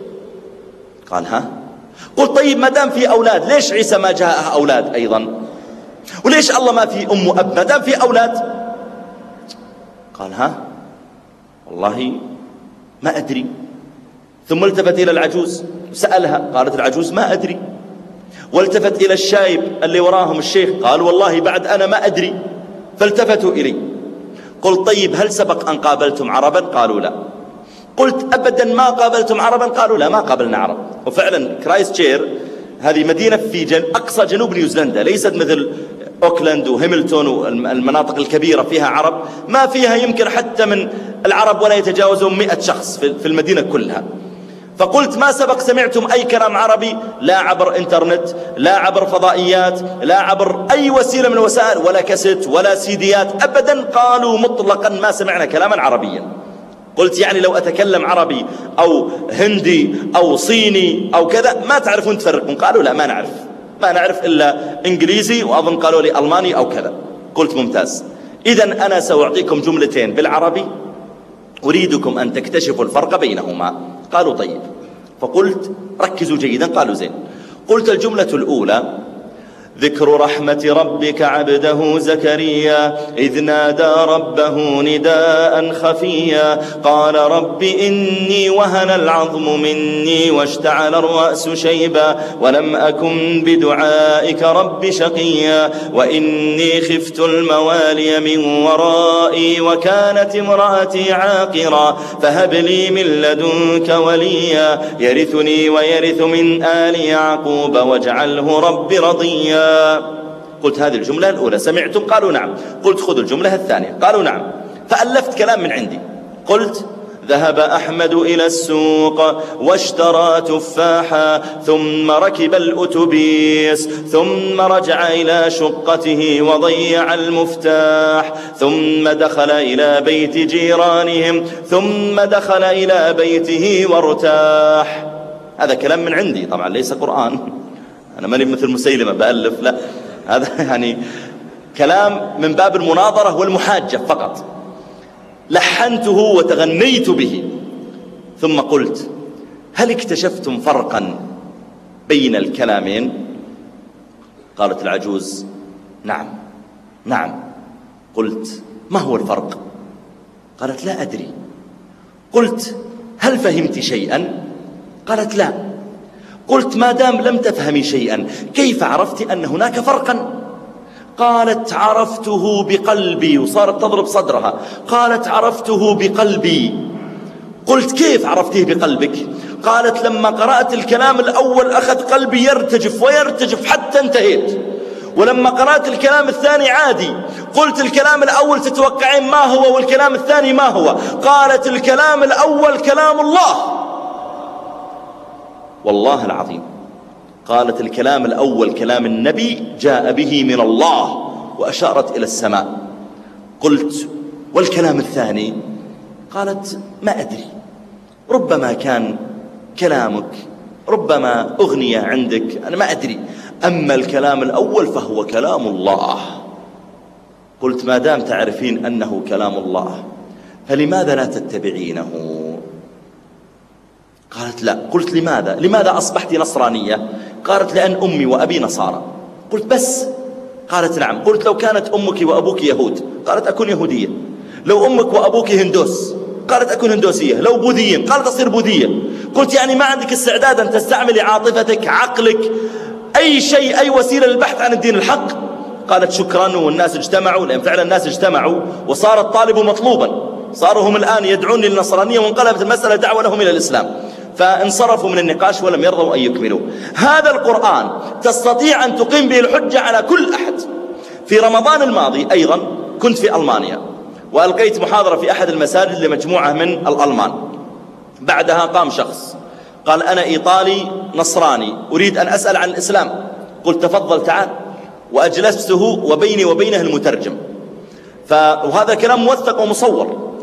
قال ها. قلت طيب ما دام في أولاد ليش عيسى ما جاء أولاد أيضا؟ وليش الله ما في أم وأب ما دام في أولاد؟ قال ها والله ما أدري. ثم التفت إلى العجوز سألها، قالت العجوز ما أدري. والتفت إلى الشايب اللي وراهم الشيخ قال والله بعد أنا ما أدري. فالتفتوا إلي. قلت طيب هل سبق أن قابلتم عربا؟ قالوا لا. قلت أبدا ما قابلتم عربا؟ قالوا لا ما قابلنا عرب. وفعلا كرايستشير هذه مدينة في أقصى جنوب نيوزيلندا، ليست مثل أوكلاند وهيملتون والمناطق الكبيرة فيها عرب، ما فيها يمكن حتى من العرب ولا يتجاوزون 100 شخص في المدينة كلها. فقلت ما سبق سمعتم أي كلام عربي، لا عبر إنترنت لا عبر فضائيات لا عبر أي وسيلة من الوسائل ولا كاسيت ولا سيديات أبدا. قالوا مطلقا ما سمعنا كلاما عربيا. قلت يعني لو أتكلم عربي أو هندي أو صيني أو كذا ما تعرفون تفرقون؟ قالوا لا ما نعرف إلا إنجليزي وأظن قالوا لي ألماني أو كذا. قلت ممتاز، إذن أنا سأعطيكم جملتين بالعربي أريدكم أن تكتشفوا الفرق بينهما. قالوا طيب. فقلت ركزوا جيدا. قالوا زين. قلت الجملة الأولى ذكر رحمة ربك عبده زكريا إذ نادى ربه نداء خفيا قال رب إني وهن العظم مني واشتعل الرأس شيبا ولم أكن بدعائك رب شقيا وإني خفت الموالي من ورائي وكانت امرأتي عاقرا فهب لي من لدنك وليا يرثني ويرث من آل يعقوب واجعله رب رضيا. قلت هذه الجملة الأولى سمعتم؟ قالوا نعم. قلت خذوا الجملة الثانية. قالوا نعم. فألفت كلام من عندي. قلت ذهب أحمد إلى السوق واشترى تفاحا ثم ركب الأتوبيس ثم رجع إلى شقته وضيع المفتاح ثم دخل إلى بيت جيرانهم ثم دخل إلى بيته وارتاح. هذا كلام من عندي طبعا ليس قرآن، أنا ماني مثل مسيلمة بألف، لا هذا يعني كلام من باب المناظرة والمحاجة فقط. لحنته وتغنيت به. ثم قلت هل اكتشفتم فرقا بين الكلامين؟ قالت العجوز نعم. قلت ما هو الفرق؟ قالت لا أدري. قلت هل فهمت شيئا؟ قالت لا. قلت ما دام لم تفهمي شيئا كيف عرفت أن هناك فرقا؟ قالت عرفته بقلبي، وصارت تضرب صدرها. قالت عرفته بقلبي. قلت كيف عرفتيه بقلبك؟ قالت لما قرأت الكلام الأول أخذ قلبي يرتجف ويرتجف حتى انتهيت، ولما قرأت الكلام الثاني عادي. قلت الكلام الأول تتوقعين ما هو والكلام الثاني ما هو؟ قالت الكلام الأول كلام الله. والله العظيم قالت الكلام الأول كلام النبي جاء به من الله، وأشارت إلى السماء. قلت والكلام الثاني؟ قالت ما أدري، ربما كان كلامك، ربما أغنية عندك، أنا ما أدري، أما الكلام الأول فهو كلام الله. قلت: ما دام تعرفين أنه كلام الله فلماذا لا تتبعينه؟ قالت: لا. قلت: لماذا أصبحت نصرانية؟ قالت: لأن أمي وأبي نصارى. قلت: بس؟ قالت: نعم. قلت: لو كانت أمك وأبوك يهود؟ قالت: أكون يهودية. لو أمك وأبوك هندوس؟ قالت: أكون هندوسية. لو بوذيين؟ قالت: أصير بوذية. قلت: يعني ما عندك استعداد أن تستعملي عاطفتك، عقلك، أي شيء، أي وسيلة للبحث عن الدين الحق؟ قالت: شكرا. والناس اجتمعوا، لأن فعلا الناس اجتمعوا وصار الطالب مطلوبا، صاروا هم الآن يدعون للنصرانية وانقلبت المسألة دعوة لهم إلى الإسلام، فانصرفوا من النقاش ولم يرضوا أن يكملوا. هذا القرآن تستطيع أن تقيم به الحجة على كل أحد. في رمضان الماضي أيضا كنت في ألمانيا وألقيت محاضرة في أحد المساجد لمجموعة من الألمان. بعدها قام شخص قال: أنا إيطالي نصراني أريد أن أسأل عن الإسلام. قلت: تفضل تعال. وأجلسته وبيني وبينه المترجم، وهذا كلام موثق ومصور.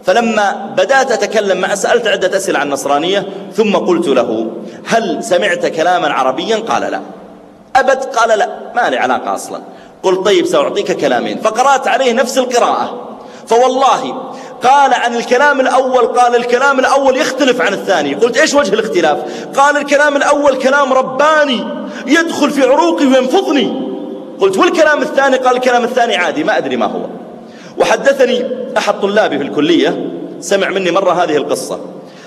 فلما بدأت أتكلم معه سألت عدة أسئلة عن النصرانية، ثم قلت له: هل سمعت كلاما عربيا؟ قال: لا. أبد؟ قال: لا، ما لي علاقة أصلا. قلت: طيب سأعطيك كلامين. فقرأت عليه نفس القراءة، فوالله قال عن الكلام الأول، قال الكلام الأول يختلف عن الثاني. قلت: إيش وجه الاختلاف؟ قال: الكلام الأول كلام رباني يدخل في عروقي وينفضني. قلت: والكلام الثاني؟ قال: الكلام الثاني عادي ما أدري ما هو. وحدثني أحد طلابي في الكلية، سمع مني مرة هذه القصة،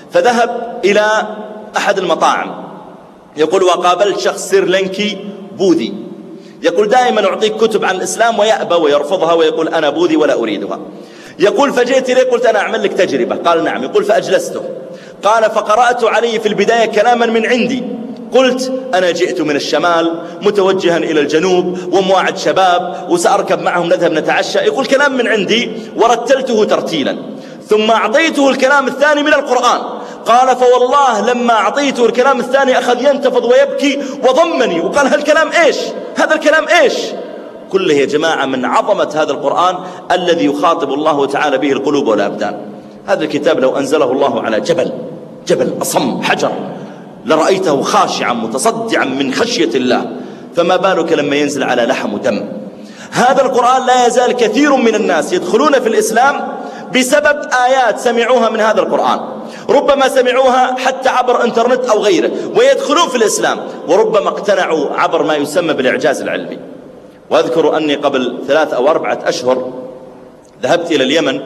فذهب إلى أحد المطاعم، يقول: وقابلت شخص سريلانكي بوذي، يقول: دائما أعطيك كتب عن الإسلام ويأبى ويرفضها ويقول: أنا بوذي ولا أريدها. يقول: فجئت إليه قلت: أنا أعمل لك تجربة. قال: نعم. يقول: فأجلسته. قال: فقرأت عليه في البداية كلاما من عندي، قلت: أنا جئت من الشمال متوجها إلى الجنوب ومواعد شباب وسأركب معهم نذهب نتعشى. يقول: كلام من عندي ورتلته ترتيلا، ثم أعطيته الكلام الثاني من القرآن. قال: فوالله لما أعطيته الكلام الثاني أخذ ينتفض ويبكي وضمني وقال: هالكلام إيش؟ هذا الكلام إيش؟ كله يا جماعة من عظمة هذا القرآن الذي يخاطب الله تعالى به القلوب والأبدان. هذا الكتاب لو أنزله الله على جبل أصم حجر لرأيته خاشعا متصدعا من خشية الله، فما بالك لما ينزل على لحم ودم. هذا القرآن لا يزال كثير من الناس يدخلون في الإسلام بسبب آيات سمعوها من هذا القرآن، ربما سمعوها حتى عبر انترنت أو غيره ويدخلون في الإسلام، وربما اقتنعوا عبر ما يسمى بالإعجاز العلمي. وأذكر أني قبل 3 أو 4 أشهر ذهبت إلى اليمن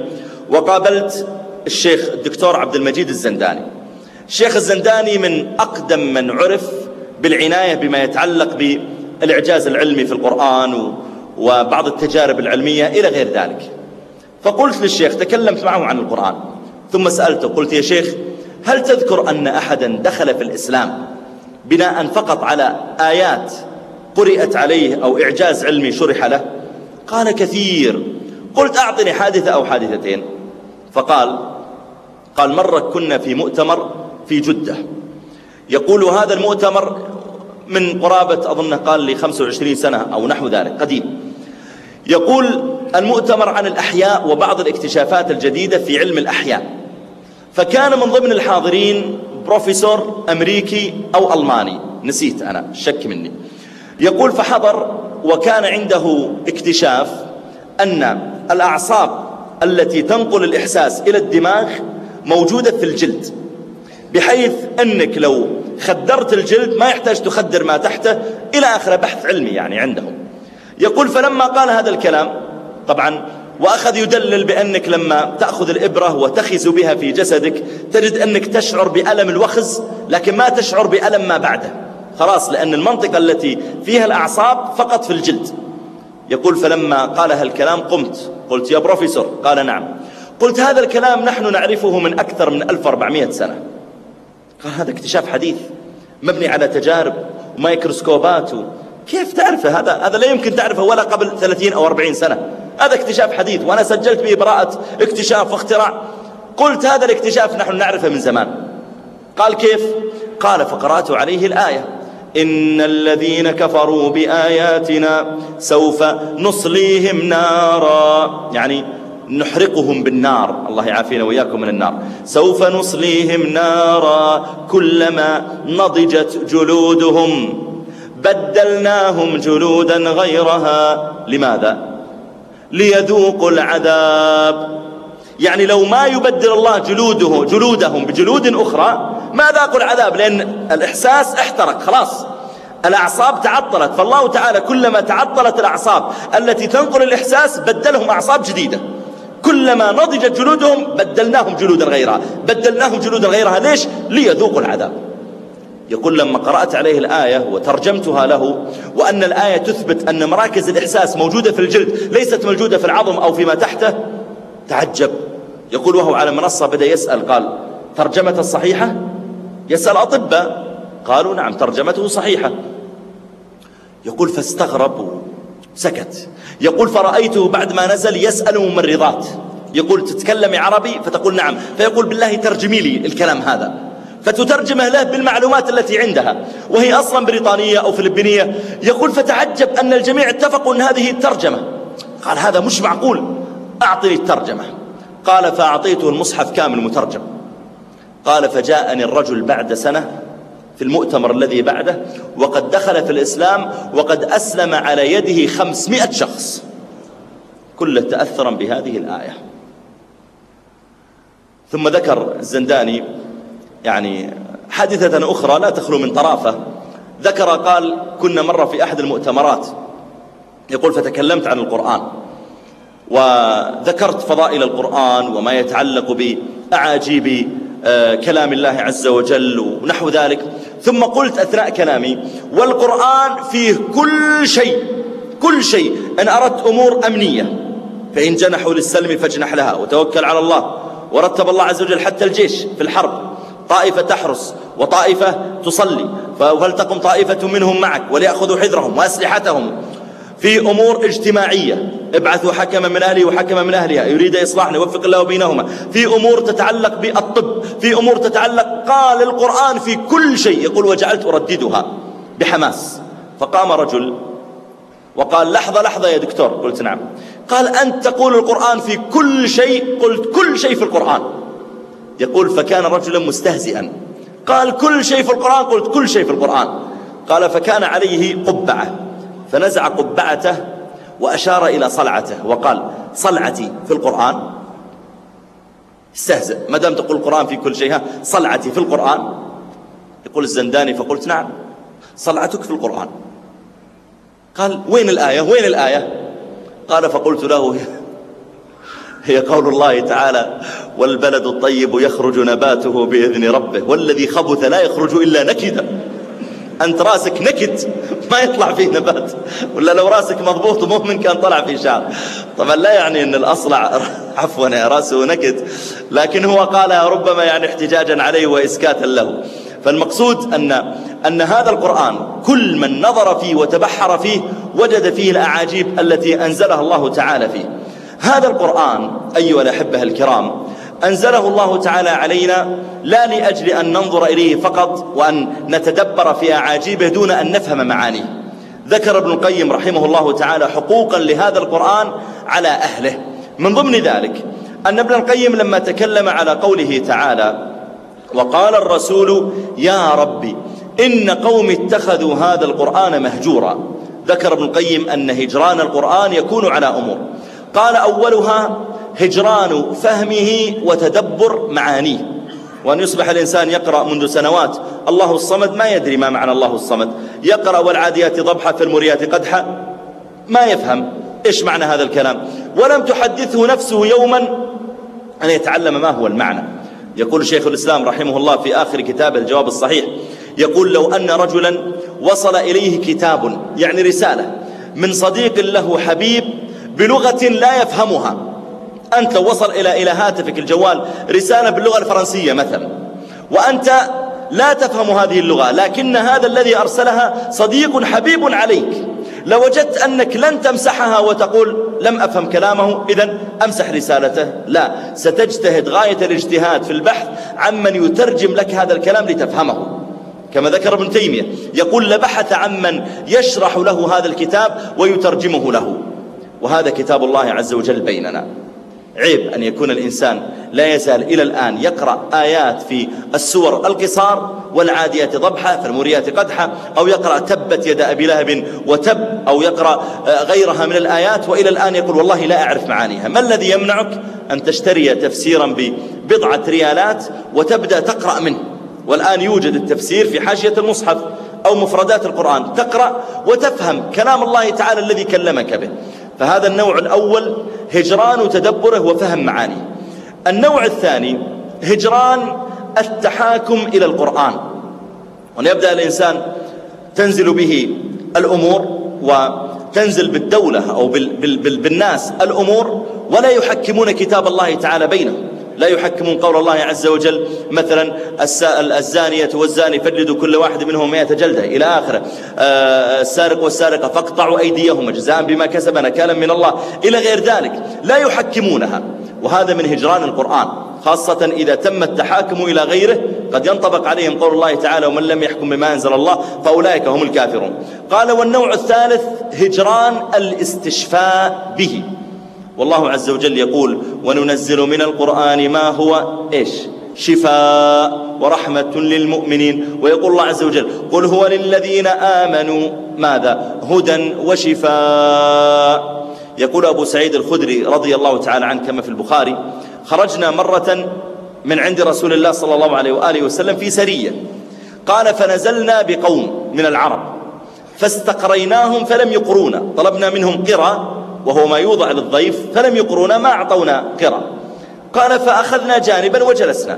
وقابلت الشيخ الدكتور عبد المجيد الزنداني. الشيخ الزنداني من أقدم من عرف بالعناية بما يتعلق بالإعجاز العلمي في القرآن وبعض التجارب العلمية إلى غير ذلك. فقلت للشيخ، تكلمت معه عن القرآن ثم سألته، قلت: يا شيخ، هل تذكر أن أحدا دخل في الإسلام بناء فقط على آيات قرئت عليه أو إعجاز علمي شرح له؟ قال: كثير. قلت: أعطني حادثة أو حادثتين. فقال مرة كنا في مؤتمر في جدة، يقول هذا المؤتمر من قرابة أظن قال لي 25 سنة أو نحو ذلك، قديم. يقول المؤتمر عن الأحياء وبعض الاكتشافات الجديدة في علم الأحياء، فكان من ضمن الحاضرين بروفيسور أمريكي أو ألماني، نسيت أنا، الشك مني. يقول فحضر وكان عنده اكتشاف أن الأعصاب التي تنقل الإحساس إلى الدماغ موجودة في الجلد، بحيث أنك لو خدرت الجلد ما يحتاج تخدر ما تحته إلى آخر، بحث علمي يعني عندهم. يقول فلما قال هذا الكلام طبعا وأخذ يدلل بأنك لما تأخذ الإبرة وتخز بها في جسدك تجد أنك تشعر بألم الوخز لكن ما تشعر بألم ما بعده، خلاص، لأن المنطقة التي فيها الأعصاب فقط في الجلد. يقول فلما قال هالكلام قلت يا بروفيسور؟ قال نعم. قلت هذا الكلام نحن نعرفه من أكثر من 1400 سنة. قال هذا اكتشاف حديث مبني على تجارب وميكروسكوبات، كيف تعرفه؟ هذا لا يمكن تعرفه ولا قبل 30 أو 40 سنة، هذا اكتشاف حديث وأنا سجلت به براءة اكتشاف واختراع. قلت هذا الاكتشاف نحن نعرفه من زمان. قال كيف؟ قال فقرأت عليه الآية إن الذين كفروا بآياتنا سوف نصليهم نارا، يعني نحرقهم بالنار، الله يعافينا وإياكم من النار. سوف نصليهم نارا كلما نضجت جلودهم بدلناهم جلودا غيرها. لماذا؟ ليذوقوا العذاب. يعني لو ما يبدل الله جلودهم بجلود أخرى ما ذاقوا العذاب، لأن الإحساس احترق خلاص، الأعصاب تعطلت. فالله تعالى كلما تعطلت الأعصاب التي تنقل الإحساس بدلهم أعصاب جديدة، كلما نضجت جلودهم بدلناهم جلودا غيرها. ليش؟ ليذوقوا العذاب. يقول لما قرأت عليه الآية وترجمتها له، وأن الآية تثبت أن مراكز الإحساس موجودة في الجلد ليست موجودة في العظم أو فيما تحته، تعجب. يقول وهو على منصة بدأ يسأل، قال ترجمة الصحيحة؟ يسأل أطباء، قالوا نعم ترجمته صحيحة. يقول فاستغرب وسكت. يقول فرأيته بعد ما نزل يسأل ممرضات، يقول تتكلمي عربي؟ فتقول نعم، فيقول بالله ترجمي لي الكلام هذا، فتترجمه له بالمعلومات التي عندها، وهي أصلا بريطانية أو فلبينية. يقول فتعجب أن الجميع اتفقوا أن هذه الترجمة. قال هذا مش معقول، أعطني الترجمة. قال فأعطيته المصحف كامل مترجم. قال فجاءني الرجل بعد سنة في المؤتمر الذي بعده وقد دخل في الإسلام وقد أسلم على يده 500 شخص، كله تأثرا بهذه الآية. ثم ذكر الزنداني يعني حادثة أخرى لا تخلو من طرافة. ذكر قال كنا مرة في أحد المؤتمرات، يقول فتكلمت عن القرآن وذكرت فضائل القرآن وما يتعلق بأعاجيب كلام الله عز وجل ونحو ذلك. ثم قلت أثناء كلامي والقرآن فيه كل شيء. إن أردت أمور أمنية فإن جنحوا للسلم فاجنح لها وتوكل على الله. ورتب الله عز وجل حتى الجيش في الحرب، طائفة تحرس وطائفة تصلي، فلتقم طائفة منهم معك وليأخذوا حذرهم وأسلحتهم. في أمور اجتماعية ابعثوا حكما من أهله وحكما من أهلها يريد إصلاحا يوفق الله بينهما. في أمور تتعلق بالطب، في أمور تتعلق، قال القرآن في كل شيء. يقول وجعلت أرددها بحماس. فقام رجل وقال لحظة يا دكتور. قلت نعم. قال أنت تقول القرآن في كل شيء؟ قلت كل شيء في القرآن. يقول فكان رجلا مستهزئا، قال كل شيء في القرآن؟ قلت كل شيء في القرآن. قال فكان عليه قبعة، فنزع قبعته وأشار إلى صلعته وقال صلعتي في القرآن؟ استهزئ، ما دام تقول القرآن في كل شيء، صلعتي في القرآن؟ يقول الزنداني فقلت نعم صلعتك في القرآن. قال وين الآية؟ قال فقلت له هي قول الله تعالى والبلد الطيب يخرج نباته بإذن ربه والذي خبث لا يخرج إلا نكدا. أنت راسك نكد ما يطلع فيه نبات، ولا لو راسك مضبوط مؤمن كان طلع فيه شعر. طبعا لا يعني أن الأصلع عفوا راسه نكد، لكن هو قالها ربما يعني احتجاجا عليه وإسكاتا له. فالمقصود أن هذا القرآن كل من نظر فيه وتبحر فيه وجد فيه الأعاجيب التي أنزلها الله تعالى فيه. هذا القرآن أيها الأحبة الكرام أنزله الله تعالى علينا لا لأجل أن ننظر إليه فقط وأن نتدبر في أعاجيبه دون أن نفهم معانيه. ذكر ابن القيم رحمه الله تعالى حقوقا لهذا القرآن على أهله. من ضمن ذلك أن ابن القيم لما تكلم على قوله تعالى وقال الرسول يا ربي إن قوم اتخذوا هذا القرآن مهجورا، ذكر ابن القيم أن هجران القرآن يكون على أمور. قال أولها هجران فهمه وتدبر معانيه، وأن يصبح الإنسان يقرأ منذ سنوات الله الصمد ما يدري ما معنى الله الصمد، يقرأ والعاديات ضبحا فالمريات قدحا ما يفهم إيش معنى هذا الكلام، ولم تحدثه نفسه يوما أن يتعلم ما هو المعنى. يقول شيخ الإسلام رحمه الله في آخر كتابه الجواب الصحيح، يقول لو أن رجلا وصل إليه كتاب يعني رسالة من صديق له حبيب بلغة لا يفهمها، أنت لو وصل إلى هاتفك الجوال رسالة باللغة الفرنسية مثلا وأنت لا تفهم هذه اللغة، لكن هذا الذي أرسلها صديق حبيب عليك، لوجدت أنك لن تمسحها وتقول لم أفهم كلامه إذن أمسح رسالته، لا، ستجتهد غاية الاجتهاد في البحث عمن يترجم لك هذا الكلام لتفهمه. كما ذكر ابن تيمية يقول لبحث عمن يشرح له هذا الكتاب ويترجمه له، وهذا كتاب الله عز وجل بيننا. عيب أن يكون الإنسان لا يزال إلى الآن يقرأ آيات في السور القصار والعاديات ضبحا فالموريات قدحا، أو يقرأ تبت يد أبي لهب وتب أو يقرأ غيرها من الآيات وإلى الآن يقول والله لا أعرف معانيها. ما الذي يمنعك أن تشتري تفسيرا ببضعة ريالات وتبدأ تقرأ منه؟ والآن يوجد التفسير في حاشية المصحف أو مفردات القرآن، تقرأ وتفهم كلام الله تعالى الذي كلمك به. فهذا النوع الأول هجران تدبره وفهم معانيه. النوع الثاني هجران التحاكم إلى القرآن، وأن يبدأ الإنسان تنزل به الأمور وتنزل بالدولة أو بالناس الأمور ولا يحكمون كتاب الله تعالى بينهم، لا يحكمون قول الله عز وجل مثلا الزانية والزاني فاجلدوا كل واحد منهم 100 جلدة إلى آخره، السارق والسارقة فاقطعوا أيديهما جزاء بما كسب نكالا من الله إلى غير ذلك، لا يحكمونها. وهذا من هجران القرآن، خاصة إذا تم التحاكم إلى غيره قد ينطبق عليهم قول الله تعالى ومن لم يحكم بما أنزل الله فأولئك هم الكافرون. قال والنوع الثالث هجران الاستشفاء به، والله عز وجل يقول وننزل من القرآن ما هو شفاء ورحمة للمؤمنين، ويقول الله عز وجل قل هو للذين آمنوا ماذا هدى وشفاء. يقول أبو سعيد الخدري رضي الله تعالى عنه كما في البخاري خرجنا مرة من عند رسول الله صلى الله عليه وآله وسلم في سرية، قال فنزلنا بقوم من العرب فاستقريناهم فلم يقرونا، طلبنا منهم قرى وهو ما يوضع للضيف فلم يقرونا ما أعطونا قرى. قال فأخذنا جانبا وجلسنا.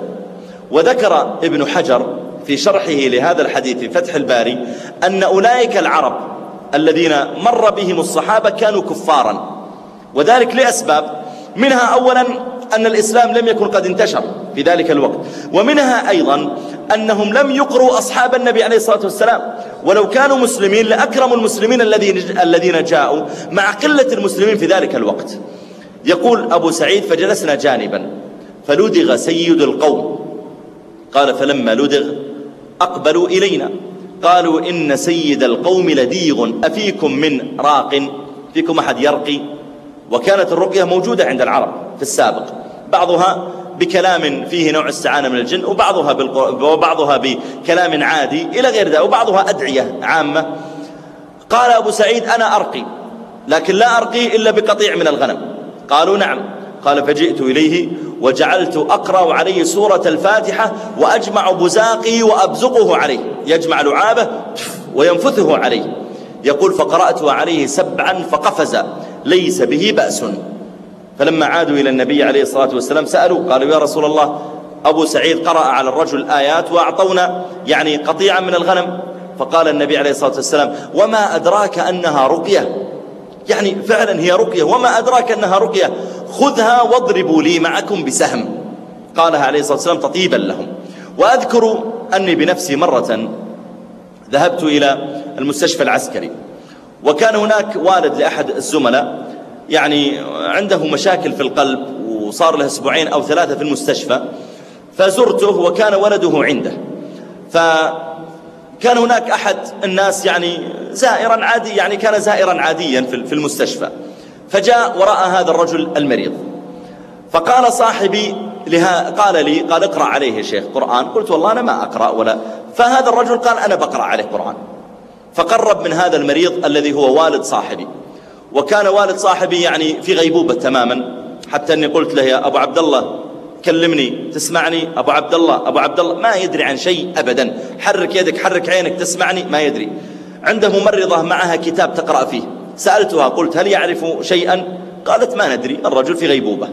وذكر ابن حجر في شرحه لهذا الحديث في فتح الباري أن أولئك العرب الذين مر بهم الصحابة كانوا كفارا، وذلك لأسباب، منها أولا أن الإسلام لم يكن قد انتشر في ذلك الوقت، ومنها أيضا أنهم لم يقروا أصحاب النبي عليه الصلاة والسلام، ولو كانوا مسلمين لأكرموا المسلمين الذين جاءوا مع قلة المسلمين في ذلك الوقت. يقول أبو سعيد فجلسنا جانبا فلدغ سيد القوم، قال فلما لدغ أقبلوا إلينا قالوا إن سيد القوم لديغ أفيكم من راق، فيكم أحد يرقي؟ وكانت الرقية موجودة عند العرب في السابق، بعضها بكلام فيه نوع استعانة من الجن، وبعضها بكلام عادي إلى غير ذلك، وبعضها أدعية عامة. قال أبو سعيد أنا أرقي، لكن لا أرقي إلا بقطيع من الغنم. قالوا نعم. قال فجئت إليه وجعلت أقرأ عليه سورة الفاتحة وأجمع بزاقي وأبزقه عليه، يجمع لعابه وينفثه عليه. يقول فقرأت عليه 7 فقفز ليس به بأس. فلما عادوا إلى النبي عليه الصلاة والسلام سألوا قالوا يا رسول الله أبو سعيد قرأ على الرجل آيات وأعطونا يعني قطيعا من الغنم. فقال النبي عليه الصلاة والسلام وما أدراك أنها رقية، يعني فعلا هي رقية، وما أدراك أنها رقية، خذها واضربوا لي معكم بسهم. قالها عليه الصلاة والسلام تطيبا لهم. وأذكر أني بنفسي مرة ذهبت إلى المستشفى العسكري، وكان هناك والد لأحد الزملاء يعني عنده مشاكل في القلب وصار له 2 أو 3 في المستشفى، فزرته وكان ولده عنده، فكان هناك أحد الناس يعني زائرا عادي، يعني كان زائرا عاديا في المستشفى، فجاء ورأى هذا الرجل المريض، فقال صاحبي قال اقرأ عليه يا شيخ قرآن. قلت والله أنا ما أقرأ ولا. فهذا الرجل قال أنا بقرأ عليه قرآن. فقرب من هذا المريض الذي هو والد صاحبي، وكان والد صاحبي يعني في غيبوبة تماما، حتى أني قلت له يا أبو عبد الله كلمني تسمعني؟ أبو عبد الله ما يدري عن شيء أبدا، حرك يدك حرك عينك تسمعني، ما يدري. عنده ممرضة معها كتاب تقرأ فيه، سألتها قلت هل يعرف شيئا؟ قالت ما ندري، الرجل في غيبوبة.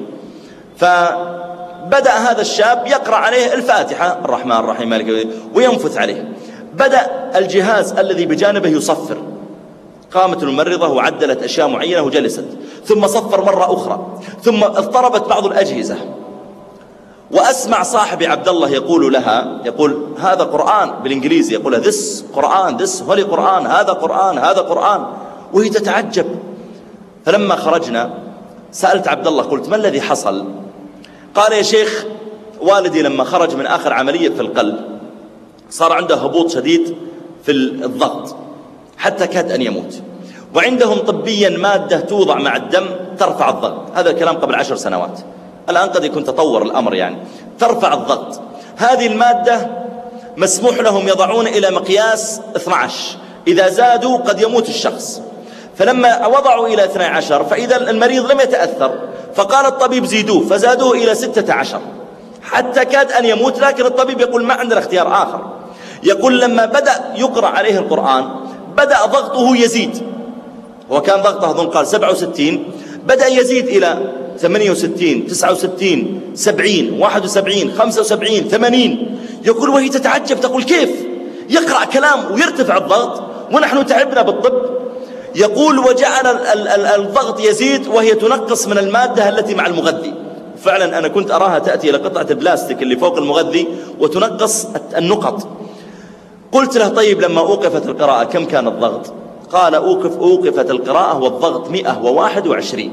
فبدأ هذا الشاب يقرأ عليه الفاتحة الرحمن الرحيم مالك وينفث عليه. بدأ الجهاز الذي بجانبه يصفر، قامت الممرضة وعدلت أشياء معينة وجلست، ثم صفر مرة أخرى، ثم اضطربت بعض الأجهزة. وأسمع صاحبي عبد الله يقول لها، يقول هذا قرآن بالإنجليزي، يقول this قرآن this holy قرآن، هذا قرآن هذا قرآن، وهي تتعجب. فلما خرجنا سألت عبد الله قلت ما الذي حصل؟ قال يا شيخ والدي لما خرج من آخر عملية في القلب صار عنده هبوط شديد في الضغط حتى كاد أن يموت، وعندهم طبيا مادة توضع مع الدم ترفع الضغط. هذا الكلام قبل 10 سنوات، الآن قد يكون تطور الأمر، يعني ترفع الضغط. هذه المادة مسموح لهم يضعون إلى مقياس 12، إذا زادوا قد يموت الشخص. فلما وضعوا إلى 12 فإذا المريض لم يتأثر، فقال الطبيب زيدوه، فزادوه إلى 16 حتى كاد أن يموت، لكن الطبيب يقول ما عندنا اختيار آخر. يقول لما بدأ يقرأ عليه القرآن بدأ ضغطه يزيد، وكان ضغطه أظن قال 67، بدأ يزيد إلى 68 69 70 71 75 80. يقول وهي تتعجب تقول كيف يقرأ كلام ويرتفع الضغط ونحن تعبنا بالطب. يقول وجعل الضغط يزيد وهي تنقص من المادة التي مع المغذي. فعلا أنا كنت أراها تأتي إلى قطعة البلاستيك اللي فوق المغذي وتنقص النقط. قلت له طيب لما أوقفت القراءة كم كان الضغط؟ قال أوقفت القراءة والضغط 121.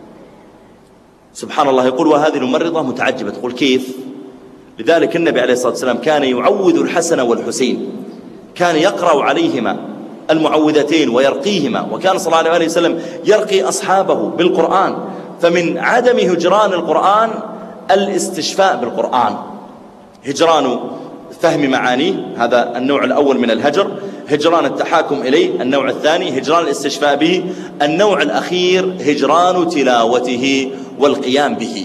سبحان الله. يقول وهذه الممرضة متعجبة تقول كيف؟ لذلك النبي عليه الصلاة والسلام كان يعوذ الحسن والحسين، كان يقرأ عليهما المعوذتين ويرقيهما، وكان صلى الله عليه وسلم يرقي أصحابه بالقرآن. فمن عدم هجران القرآن الاستشفاء بالقرآن، هجران فهم معانيه هذا النوع الأول من الهجر، هجران التحاكم إليه النوع الثاني، هجران الاستشفاء به النوع الأخير، هجران تلاوته والقيام به.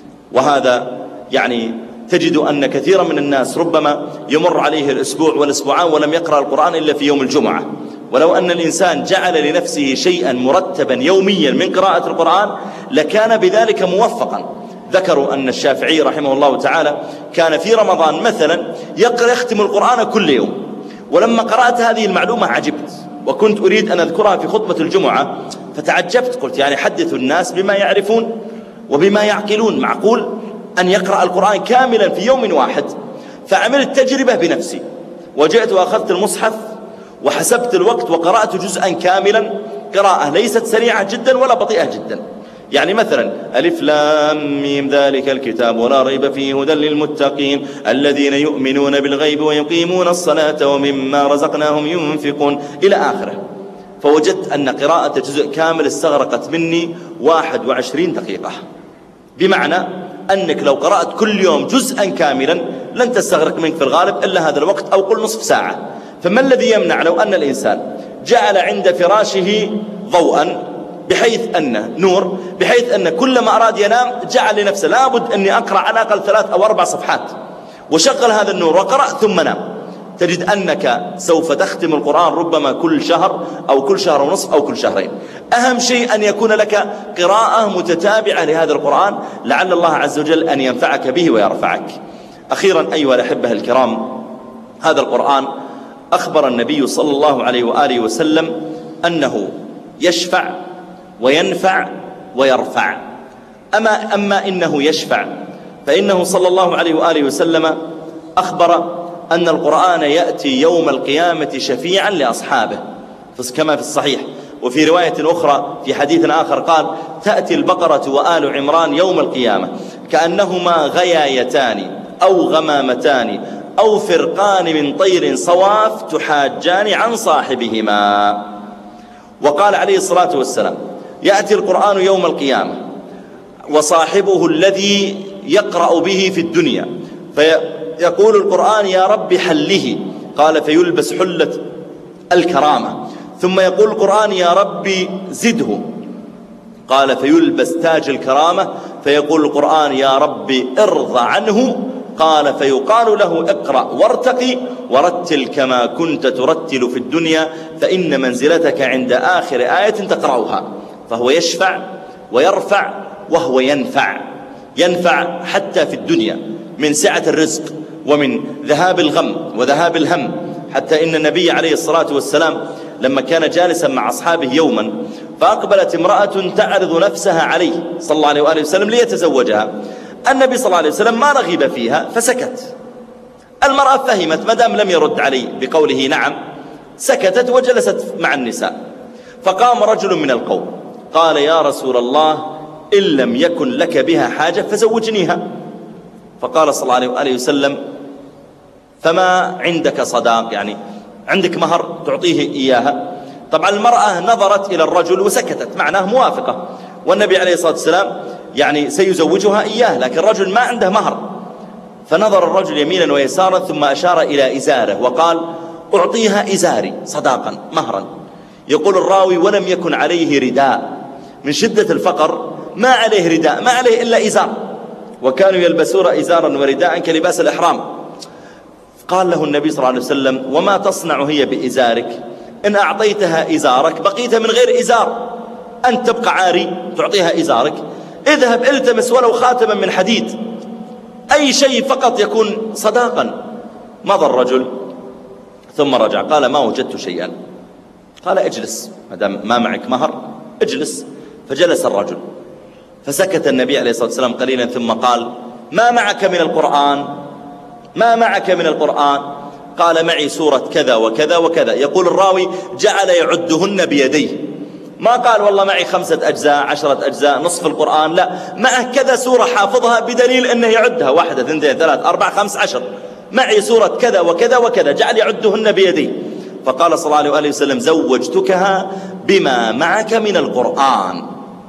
وهذا يعني تجد أن كثيرا من الناس ربما يمر عليه الأسبوع والأسبوعان ولم يقرأ القرآن إلا في يوم الجمعة. ولو أن الإنسان جعل لنفسه شيئا مرتبا يوميا من قراءة القرآن لكان بذلك موفقا. ذكروا أن الشافعي رحمه الله تعالى كان في رمضان مثلا يختم القرآن كل يوم. ولما قرأت هذه المعلومة عجبت، وكنت أريد أن أذكرها في خطبة الجمعة فتعجبت، قلت يعني حدثوا الناس بما يعرفون وبما يعقلون، معقول أن يقرأ القرآن كاملا في يوم واحد؟ فعملت تجربة بنفسي، وجئت وأخذت المصحف وحسبت الوقت وقرأت جزءا كاملا، قراءة ليست سريعة جدا ولا بطيئة جدا. يعني مثلا ألف لام ميم ذلك الكتاب ولا ريب فيه هدى للمتقين الذين يؤمنون بالغيب ويقيمون الصلاة ومما رزقناهم ينفقون إلى آخره. فوجدت أن قراءة جزء كامل استغرقت مني 21 دقيقة، بمعنى أنك لو قرأت كل يوم جزءا كاملا لن تستغرق منك في الغالب إلا هذا الوقت أو قل نصف ساعة. فما الذي يمنع لو أن الإنسان جعل عند فراشه ضوءا بحيث أنه نور، بحيث أن كلما أراد ينام جعل لنفسه لابد أني أقرأ على الأقل 3 أو 4 صفحات، وشغل هذا النور وقرأ ثم نام، تجد أنك سوف تختم القرآن ربما كل شهر أو كل شهر ونصف أو كل شهرين. أهم شيء أن يكون لك قراءة متتابعة لهذا القرآن، لعل الله عز وجل أن ينفعك به ويرفعك. أخيرا أيها الأحبة الكرام، هذا القرآن أخبر النبي صلى الله عليه وآله وسلم أنه يشفع وينفع ويرفع. أما إنه يشفع فإنه صلى الله عليه وآله وسلم أخبر أن القرآن يأتي يوم القيامة شفيعا لأصحابه كما في الصحيح. وفي رواية أخرى في حديث آخر قال تأتي البقرة وآل عمران يوم القيامة كأنهما غيايتان أو غمامتان أو فرقان من طير صواف تحاجان عن صاحبهما. وقال عليه الصلاة والسلام يأتي القرآن يوم القيامة وصاحبه الذي يقرأ به في الدنيا فيقول القرآن يا رب حله، قال فيلبس حلة الكرامة، ثم يقول القرآن يا رب زده، قال فيلبس تاج الكرامة، فيقول القرآن يا رب ارضى عنه، قال فيقال له اقرأ وارتقي ورتل كما كنت ترتل في الدنيا فإن منزلتك عند آخر آية تقرأها. فهو يشفع ويرفع وهو ينفع حتى في الدنيا من سعة الرزق ومن ذهاب الغم وذهاب الهم. حتى إن النبي عليه الصلاة والسلام لما كان جالسا مع أصحابه يوما فأقبلت امرأة تعرض نفسها عليه صلى الله عليه وآله وسلم ليتزوجها. النبي صلى الله عليه وسلم ما رغب فيها فسكت. المرأة فهمت مدام لم يرد عليه بقوله نعم سكتت وجلست مع النساء. فقام رجل من القوم قال يا رسول الله إن لم يكن لك بها حاجة فزوجنيها. فقال صلى الله عليه وآله وسلم فما عندك صداق، يعني عندك مهر تعطيه إياها؟ طبعا المرأة نظرت إلى الرجل وسكتت، معناه موافقة، والنبي عليه الصلاة والسلام يعني سيزوجها إياه، لكن الرجل ما عنده مهر. فنظر الرجل يمينا ويسارا ثم أشار إلى إزاره وقال أعطيها إزاري صداقا مهرا. يقول الراوي: ولم يكن عليه رداء، من شدة الفقر ما عليه رداء، ما عليه إلا إزار، وكانوا يلبسون إزارا ورداء كلباس الإحرام. قال له النبي صلى الله عليه وسلم: وما تصنع هي بإزارك؟ إن أعطيتها إزارك بقيت من غير إزار، أن تبقى عاري تعطيها إزارك، اذهب التمس ولو خاتما من حديد، أي شيء فقط يكون صداقا. مضى الرجل ثم رجع قال: ما وجدت شيئا. قال: اجلس، ما دام ما معك مهر اجلس. فجلس الرجل، فسكت النبي عليه الصلاة والسلام قليلا ثم قال: ما معك من القرآن؟ ما معك من القرآن؟ قال: معي سورة كذا وكذا وكذا. يقول الراوي: جعل يعدهن بيديه، ما قال والله معي 5 أجزاء 10 أجزاء نصف القرآن، لا، معه كذا سورة حافظها بدليل أنه يعدها 1 2 3 4 5 10، معي سورة كذا وكذا وكذا، جعل يعدهن بيديه. فقال صلى الله عليه وسلم: زوجتكها بما معك من القرآن،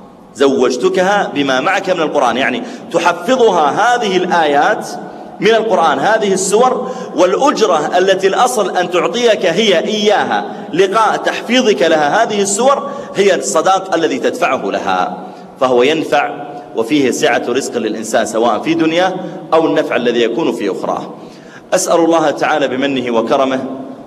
زوجتكها بما معك من القرآن، يعني تحفظها هذه الآيات من القرآن، هذه السور، والأجرة التي الأصل أن تعطيك هي إياها لقاء تحفيظك لها هذه السور هي الصداق الذي تدفعه لها، فهو ينفع وفيه سعة رزق للإنسان سواء في دنياه أو النفع الذي يكون في أخراه. أسأل الله تعالى بمنه وكرمه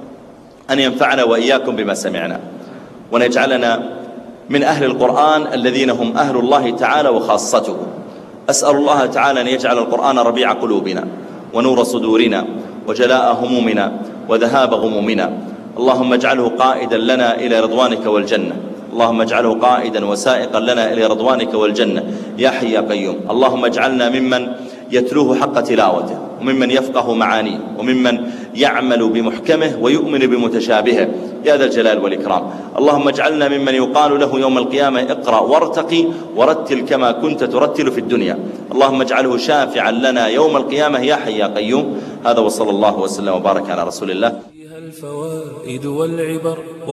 أن ينفعنا وإياكم بما سمعنا، وأن يجعلنا من أهل القرآن الذين هم أهل الله تعالى وخاصته. أسأل الله تعالى أن يجعل القرآن ربيع قلوبنا ونور صدورنا وجلاء همومنا وذهاب غمومنا. اللهم اجعله قائدا لنا إلى رضوانك والجنة، اللهم اجعله قائدا وسائقا لنا إلى رضوانك والجنة يا حي يا قيوم. اللهم اجعلنا ممن يتلوه حق تلاوته، وممن يفقه معانيه، وممن يعمل بمحكمه ويؤمن بمتشابهه يا ذا الجلال والإكرام. اللهم اجعلنا ممن يقال له يوم القيامة: اقرأ وارتقي ورتل كما كنت ترتل في الدنيا. اللهم اجعله شافعا لنا يوم القيامة يا حي يا قيوم. هذا وصلى الله وسلم وبارك على رسول الله. فيها الفوائد والعبر